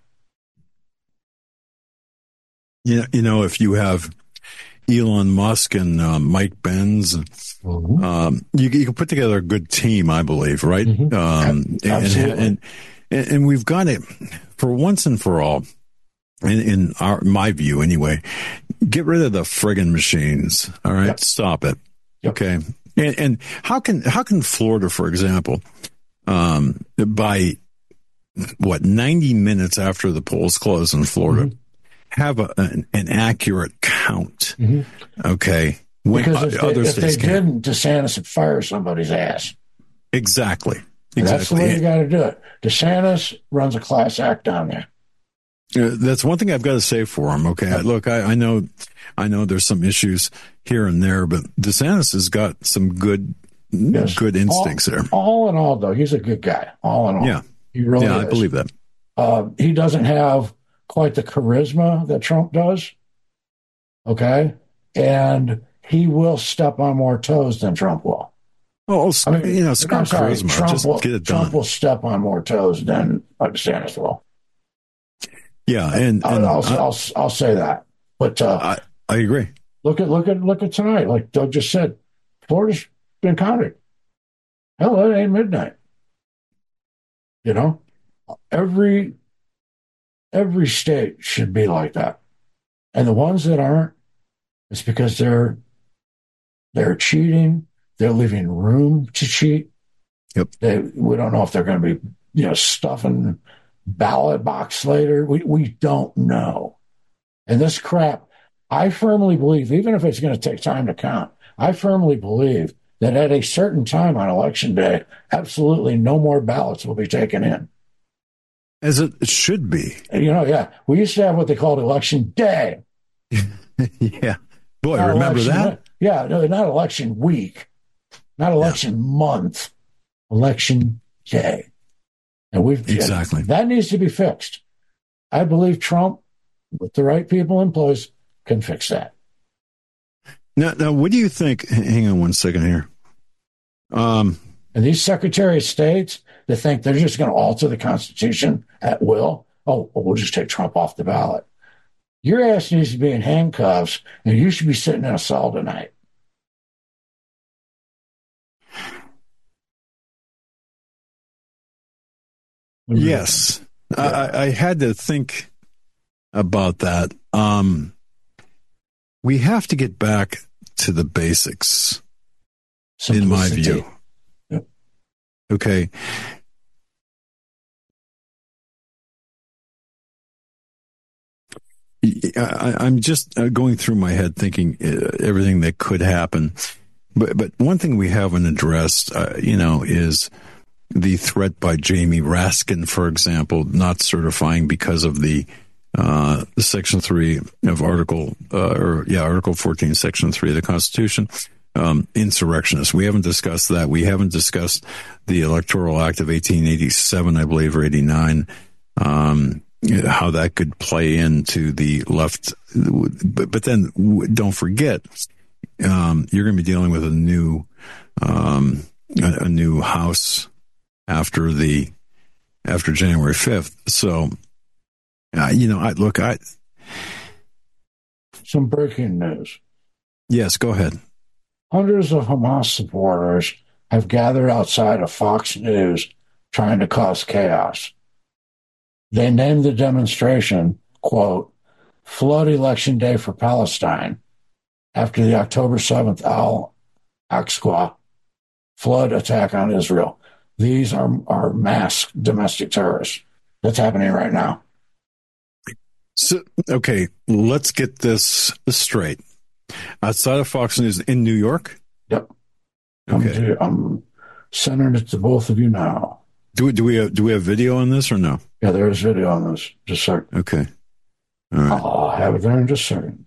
Yeah, if you have Elon Musk and Mike Benz, you can put together a good team, I believe, right? Mm-hmm. Absolutely. And we've got it for once and for all. In my view, anyway, get rid of the friggin' machines. All right, Yep. Stop it. Yep. Okay, and how can Florida, for example, by 90 minutes after the polls close in Florida, have an accurate count? Okay, when because if they can't. didn't, DeSantis would fire somebody's ass. Exactly. That's the way you got to do it. DeSantis runs a class act down there. That's one thing I've got to say for him. Okay, look, I know there's some issues here and there, but DeSantis has got some good instincts there. All in all, though, he's a good guy. All in all, yeah, he really is. I believe that. He doesn't have quite the charisma that Trump does. Okay, and he will step on more toes than Trump will. Well, screw charisma. Just get it done. Trump will step on more toes than DeSantis will. Yeah, and I'll say that. But I agree. Look at tonight. Like Doug just said, Florida's been counted. Hell, it ain't midnight. Every state should be like that, and the ones that aren't, it's because they're cheating. They're leaving room to cheat. Yep. We don't know if they're going to be stuffing ballot box later. We don't know. And this crap, I firmly believe, even if it's going to take time to count, I firmly believe that at a certain time on Election Day, absolutely no more ballots will be taken in. As it should be. We used to have what they called Election Day. Yeah. Boy, not remember that? Yeah, no, not election week, not election month, Election Day. And exactly. That needs to be fixed. I believe Trump, with the right people in place, can fix that. Now, what do you think? Hang on one second here. And these Secretary of States that think they're just going to alter the Constitution at will, we'll just take Trump off the ballot. Your ass needs to be in handcuffs, and you should be sitting in a cell tonight. Yes. I had to think about that. We have to get back to the basics, in my view. Yep. Okay. I'm just going through my head thinking everything that could happen. But one thing we haven't addressed, is the threat by Jamie Raskin, for example, not certifying because of the Section 3 of Article 14, Section 3 of the Constitution. insurrectionists. We haven't discussed that. We haven't discussed the Electoral Act of 1887, I believe, or 89, how that could play into the left. But then don't forget, you're going to be dealing with a new House after January 5th. So, Some breaking news. Yes, go ahead. Hundreds of Hamas supporters have gathered outside of Fox News trying to cause chaos. They named the demonstration, quote, Flood Election Day for Palestine, after the October 7th Al-Aqsa flood attack on Israel. These are mass domestic terrorists. That's happening right now. So, okay, let's get this straight. Outside of Fox News in New York? Yep. Okay. I'm sending it to both of you now. Do we have video on this or no? Yeah, there is video on this. Just a second. Okay. All right. I'll have it there in just a second.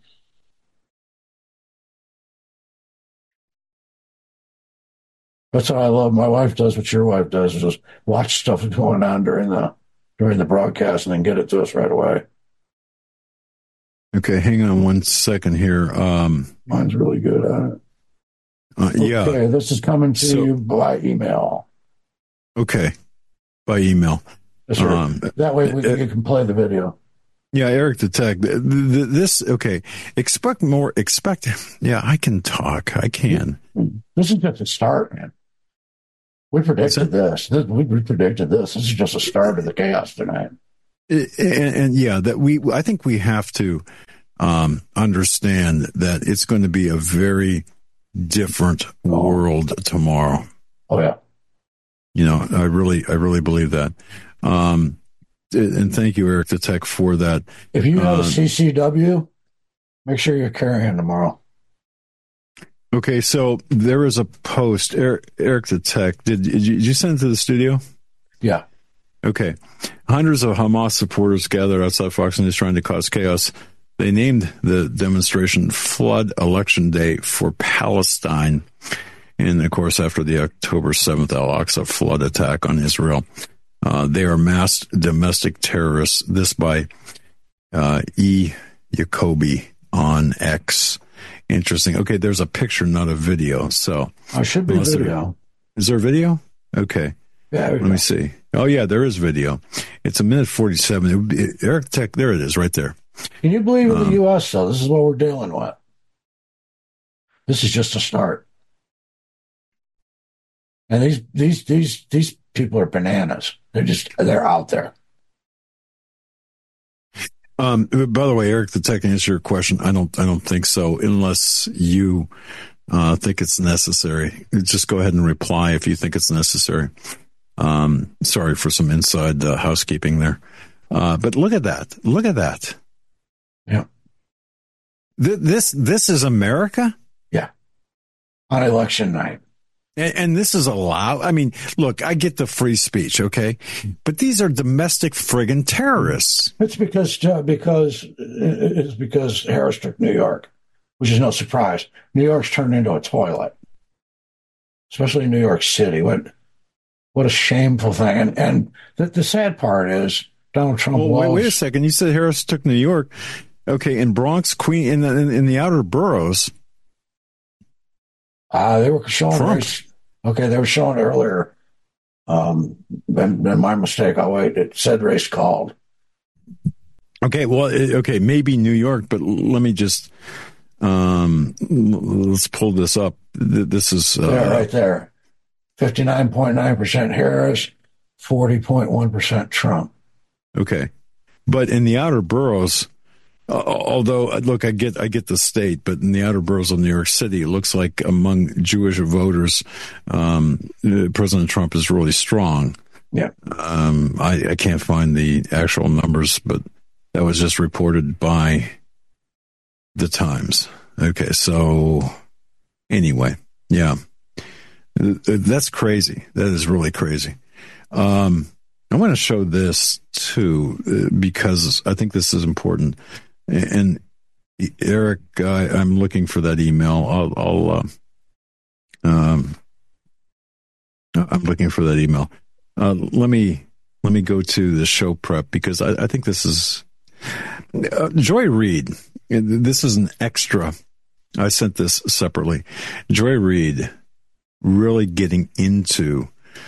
That's what I love. My wife does what your wife does, is just watch stuff going on during the broadcast and then get it to us right away. Okay, hang on one second here. Mine's really good at it. Yeah. Okay, this is coming to you by email. Okay, by email. Yes, sir. That way you can play the video. Yeah, Eric the Tech. This, okay. Expect more. Yeah, I can talk. I can. This is just a start, man. We predicted this. We predicted this. This is just a start of the chaos tonight. And yeah, I think we have to understand that it's going to be a very different world tomorrow. Oh yeah. I really believe that. And thank you, Eric the Tech, for that. If you have a CCW, make sure you're carrying tomorrow. Okay, so there is a post. Eric the Tech, did you send it to the studio? Yeah. Okay. Hundreds of Hamas supporters gathered outside Fox News trying to cause chaos. They named the demonstration Flood Election Day for Palestine. And, of course, after the October 7th Al-Aqsa flood attack on Israel. They are mass domestic terrorists. This by E. Jacoby on X. Interesting. Okay, there's a picture, not a video. So I should be video. Is there video? Okay. Yeah. Let me see. Oh, yeah, there is video. It's 1:47. Eric Tech, there it is, right there. Can you believe in the U.S., though? This is what we're dealing with. This is just a start. And these people are bananas. They're out there. By the way, Eric the Tech, to answer your question, I don't think so, unless you think it's necessary. Just go ahead and reply if you think it's necessary. Sorry for some inside housekeeping there. But look at that. Look at that. Yeah. This is America? Yeah. On election night. And this is allowed. I mean, look, I get the free speech, okay? But these are domestic friggin' terrorists. It's because Harris took New York, which is no surprise. New York's turned into a toilet, especially New York City. What a shameful thing. And the sad part is Donald Trump. Well, wait a second. You said Harris took New York. Okay, in Bronx, Queen, in the outer boroughs. They were showing race. Okay, they were showing earlier. My mistake. I'll wait. It said race called. Okay, well, maybe New York, but let me just let's pull this up. This is right there. 59.9% Harris, 40.1% Trump. Okay, but in the outer boroughs. Although, look, I get the state, but in the outer boroughs of New York City, it looks like among Jewish voters, President Trump is really strong. Yeah. I can't find the actual numbers, but that was just reported by the Times. Okay, so anyway, yeah, that's crazy. That is really crazy. I want to show this too because I think this is important. And Eric, I'm looking for that email. I'm looking for that email. Let me go to the show prep because I think this is Joy Reid. This is an extra. I sent this separately. Joy Reid really getting into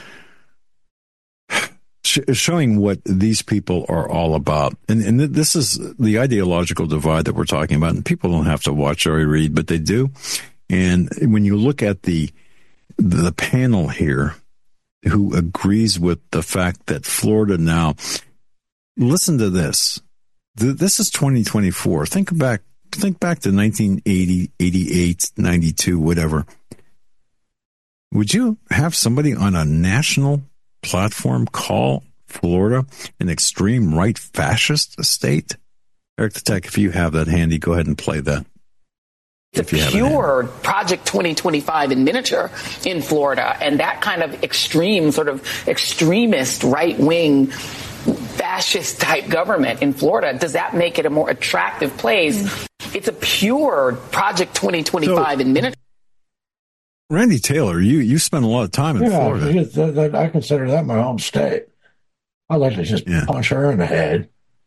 showing what these people are all about. And this is the ideological divide that we're talking about. And people don't have to watch Joy Reid, but they do. And when you look at the panel here who agrees with the fact that Florida now, listen to this. This is 2024. Think back to 1980, 88, 92, whatever. Would you have somebody on a national platform call Florida an extreme right fascist state? Eric the Tech, if you have that handy, go ahead and play that. It's a pure Project 2025 in miniature in Florida, and that kind of extreme, sort of extremist, right-wing, fascist-type government in Florida, does that make it a more attractive place? It's a pure Project 2025 in miniature. Randy Taylor, you spent a lot of time in Florida. I consider that my home state. I'd like to just punch her in the head.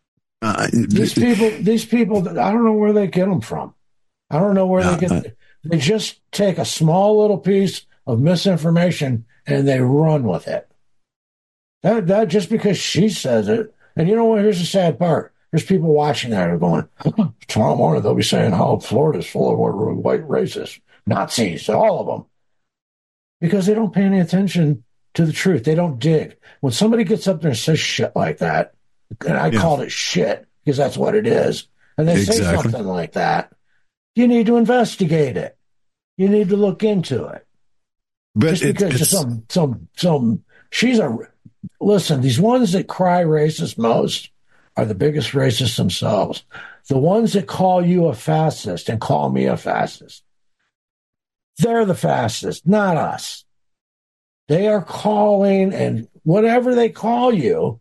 These people, I don't know where they get them from. I don't know where they get. They just take a small little piece of misinformation and they run with it. That just because she says it. And you know what? Here's the sad part. There's people watching that are going, tomorrow morning they'll be saying how Florida's full of white racists, Nazis, all of them. Because they don't pay any attention to the truth. They don't dig. When somebody gets up there and says shit like that, and I called it shit because that's what it is, and they say something like that, you need to investigate it. You need to look into it. But just because listen, these ones that cry racist most are the biggest racists themselves. The ones that call you a fascist and call me a fascist, they're the fascists, not us. They are calling, and whatever they call you,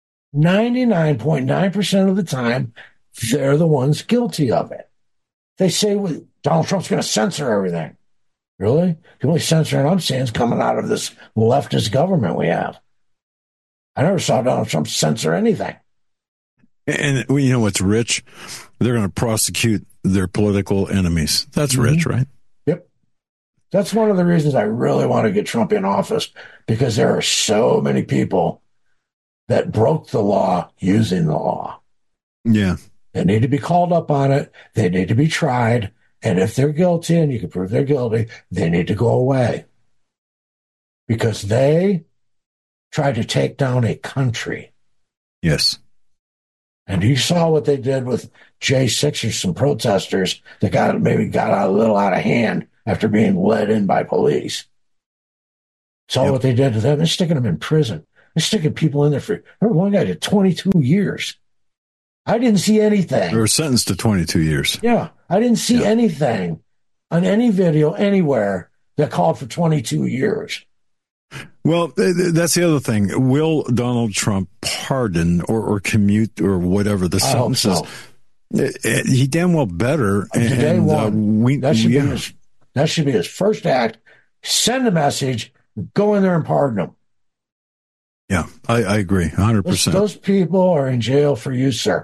99.9% of the time, they're the ones guilty of it. They say Donald Trump's going to censor everything. Really? The only censoring I'm seeing is coming out of this leftist government we have. I never saw Donald Trump censor anything. And you know what's rich? They're going to prosecute their political enemies. That's rich, right? Yep. That's one of the reasons I really want to get Trump in office, because there are so many people that broke the law using the law. Yeah. They need to be called up on it. They need to be tried. And if they're guilty and you can prove they're guilty, they need to go away. Because they tried to take down a country. Yes. And you saw what they did with J6 or some protesters that got a little out of hand after being led in by police. Saw what they did to them. They're sticking them in prison. They're sticking people in there for, one guy did 22 years. I didn't see anything. They were sentenced to 22 years. Yeah. I didn't see anything on any video anywhere that called for 22 years. Well, that's the other thing. Will Donald Trump pardon or commute or whatever the sentence is? So. He damn well better. Day one, that should be his first act. Send a message, go in there and pardon him. Yeah, I agree, 100%. Those people are in jail for you, sir.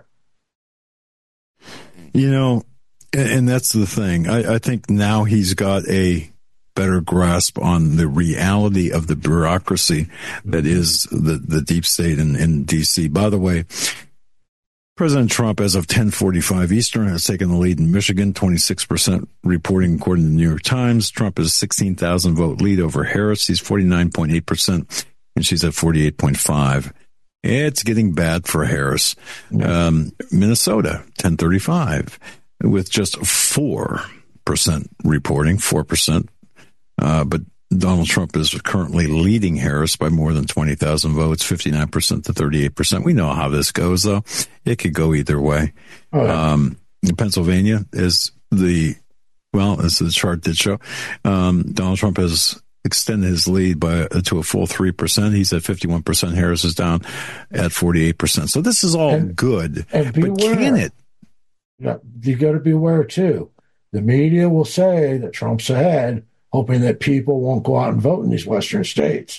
You know, and that's the thing. I think now he's got a better grasp on the reality of the bureaucracy that is the deep state in D.C. By the way, President Trump, as of 10:45 Eastern, has taken the lead in Michigan, 26% reporting according to the New York Times. Trump is 16,000 vote lead over Harris. He's 49.8%, and she's at 48.5%. It's getting bad for Harris. Minnesota, 10:35, with just 4% reporting, 4%. But Donald Trump is currently leading Harris by more than 20,000 votes, 59% to 38%. We know how this goes, though. It could go either way. Pennsylvania is as the chart did show, Donald Trump has extended his lead to a full 3%. He's at 51%. Harris is down at 48%. So this is all good. And but can it? Yeah, you got to beware, too. The media will say that Trump's ahead hoping that people won't go out and vote in these Western states.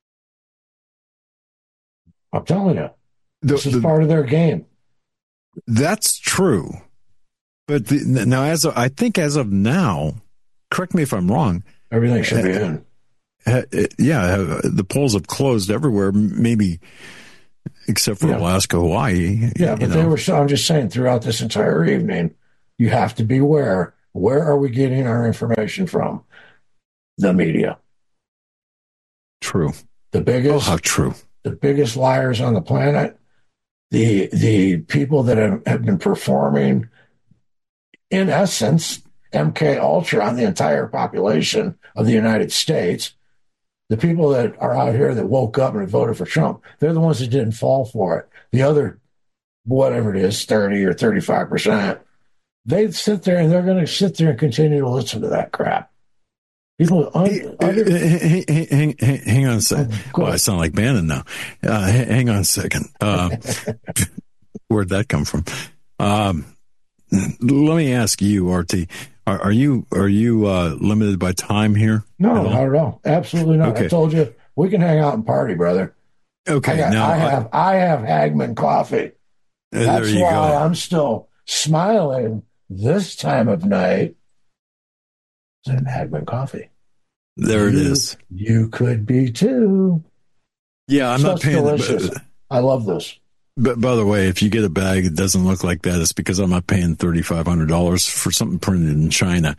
I'm telling you, this is part of their game. That's true. But now, I think as of now, correct me if I'm wrong, everything should be in. The polls have closed everywhere, maybe except for Alaska, Hawaii. Yeah, but I'm just saying, throughout this entire evening, you have to beware. Where are we getting our information from? The media. True. The biggest. Oh, how true. The biggest liars on the planet. The people that have been performing, in essence, MK Ultra on the entire population of the United States. The people that are out here that woke up and voted for Trump, they're the ones that didn't fall for it. The other, whatever it is, 30 or 35%, they sit there and they're going to sit there and continue to listen to that crap. People, hang on a second. Well, I sound like Bannon now. Hang on a second. Where'd that come from? Let me ask you, RT. Are you limited by time here? No, not at all. Absolutely not. Okay. I told you we can hang out and party, brother. Okay. I have Hagman coffee. That's why I'm still smiling this time of night. And Hagman coffee. There it is. You could be too. Yeah, I'm not paying. Delicious. I love this. But by the way, if you get a bag that doesn't look like that, it's because I'm not paying $3,500 for something printed in China.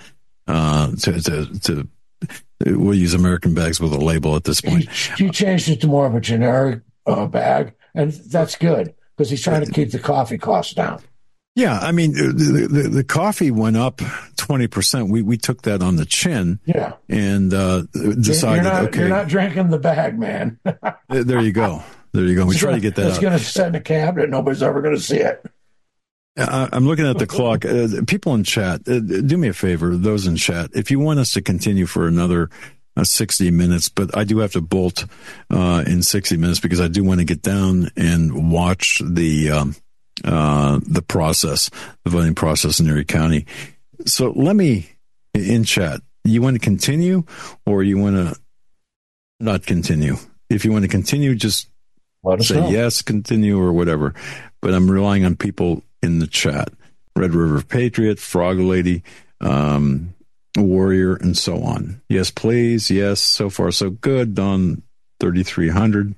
We'll use American bags with a label at this point. He changed it to more of a generic bag, and that's good because he's trying to keep the coffee costs down. Yeah, I mean, the coffee went up 20%. We took that on the chin. Yeah. And decided, you're not drinking the bag, man. There you go. We try to get that. It's going to sit in a cabinet. Nobody's ever going to see it. I'm looking at the clock. People in chat, do me a favor, those in chat, if you want us to continue for another 60 minutes, but I do have to bolt in 60 minutes because I do want to get down and watch the process, the voting process in Erie County. So let me, in chat, you want to continue or you want to not continue? If you want to continue, just say yes, continue or whatever. But I'm relying on people in the chat. Red River Patriot, Frog Lady, Warrior, and so on. Yes, please. Yes, so far so good. Don 3300.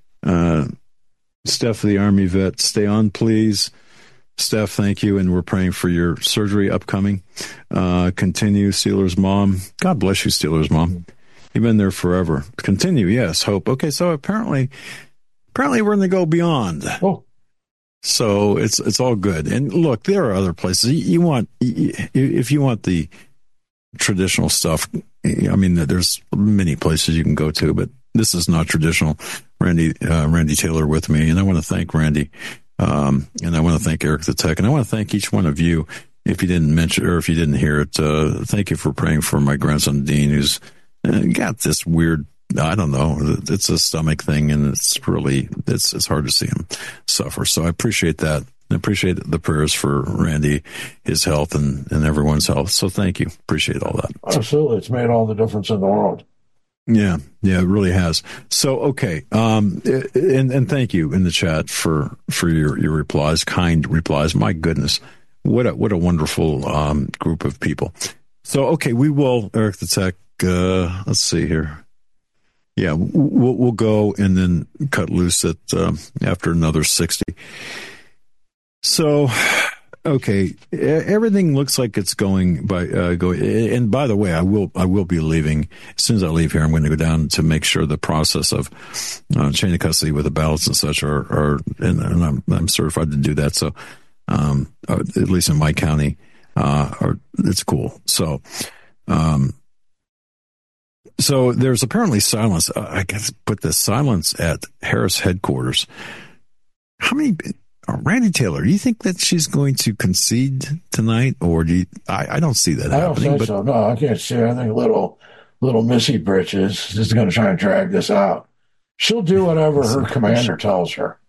Steph, the Army vet, stay on, please. Steph, thank you, and we're praying for your surgery upcoming. Continue, Steelers mom. God bless you, Steelers mom. You've been there forever. Continue, yes, hope. Okay, so apparently we're going to go beyond. Oh. So it's all good. And look, there are other places. If you want the traditional stuff, I mean, there's many places you can go to, but this is not traditional. Randy Taylor with me, and I want to thank Randy, and I want to thank Eric the Tech, and I want to thank each one of you. If you didn't mention or if you didn't hear it, thank you for praying for my grandson Dean, who's got this weird, I don't know, it's a stomach thing, and it's hard to see him suffer. So I appreciate that. I appreciate the prayers for Randy, his health, and everyone's health. So thank you. Appreciate all that. Absolutely. It's made all the difference in the world. Yeah, it really has. So, okay. And thank you in the chat for your replies, kind replies. My goodness. What a wonderful, group of people. So, okay, we will, Eric the Tech, let's see here. Yeah, we'll go and then cut loose at, after another 60. So, okay, everything looks like it's going. And by the way, I will be leaving as soon as I leave here. I'm going to go down to make sure the process of chain of custody with the ballots and such are and I'm certified to do that. So, at least in my county, it's cool. So, so there's apparently silence. I guess put the silence at Harris headquarters. How many? Randy Taylor, do you think that she's going to concede tonight, or do you? I don't see that happening. I don't think so. No, I can't see her. I think little Missy Britches is going to try and drag this out. She'll do whatever her commander tells her.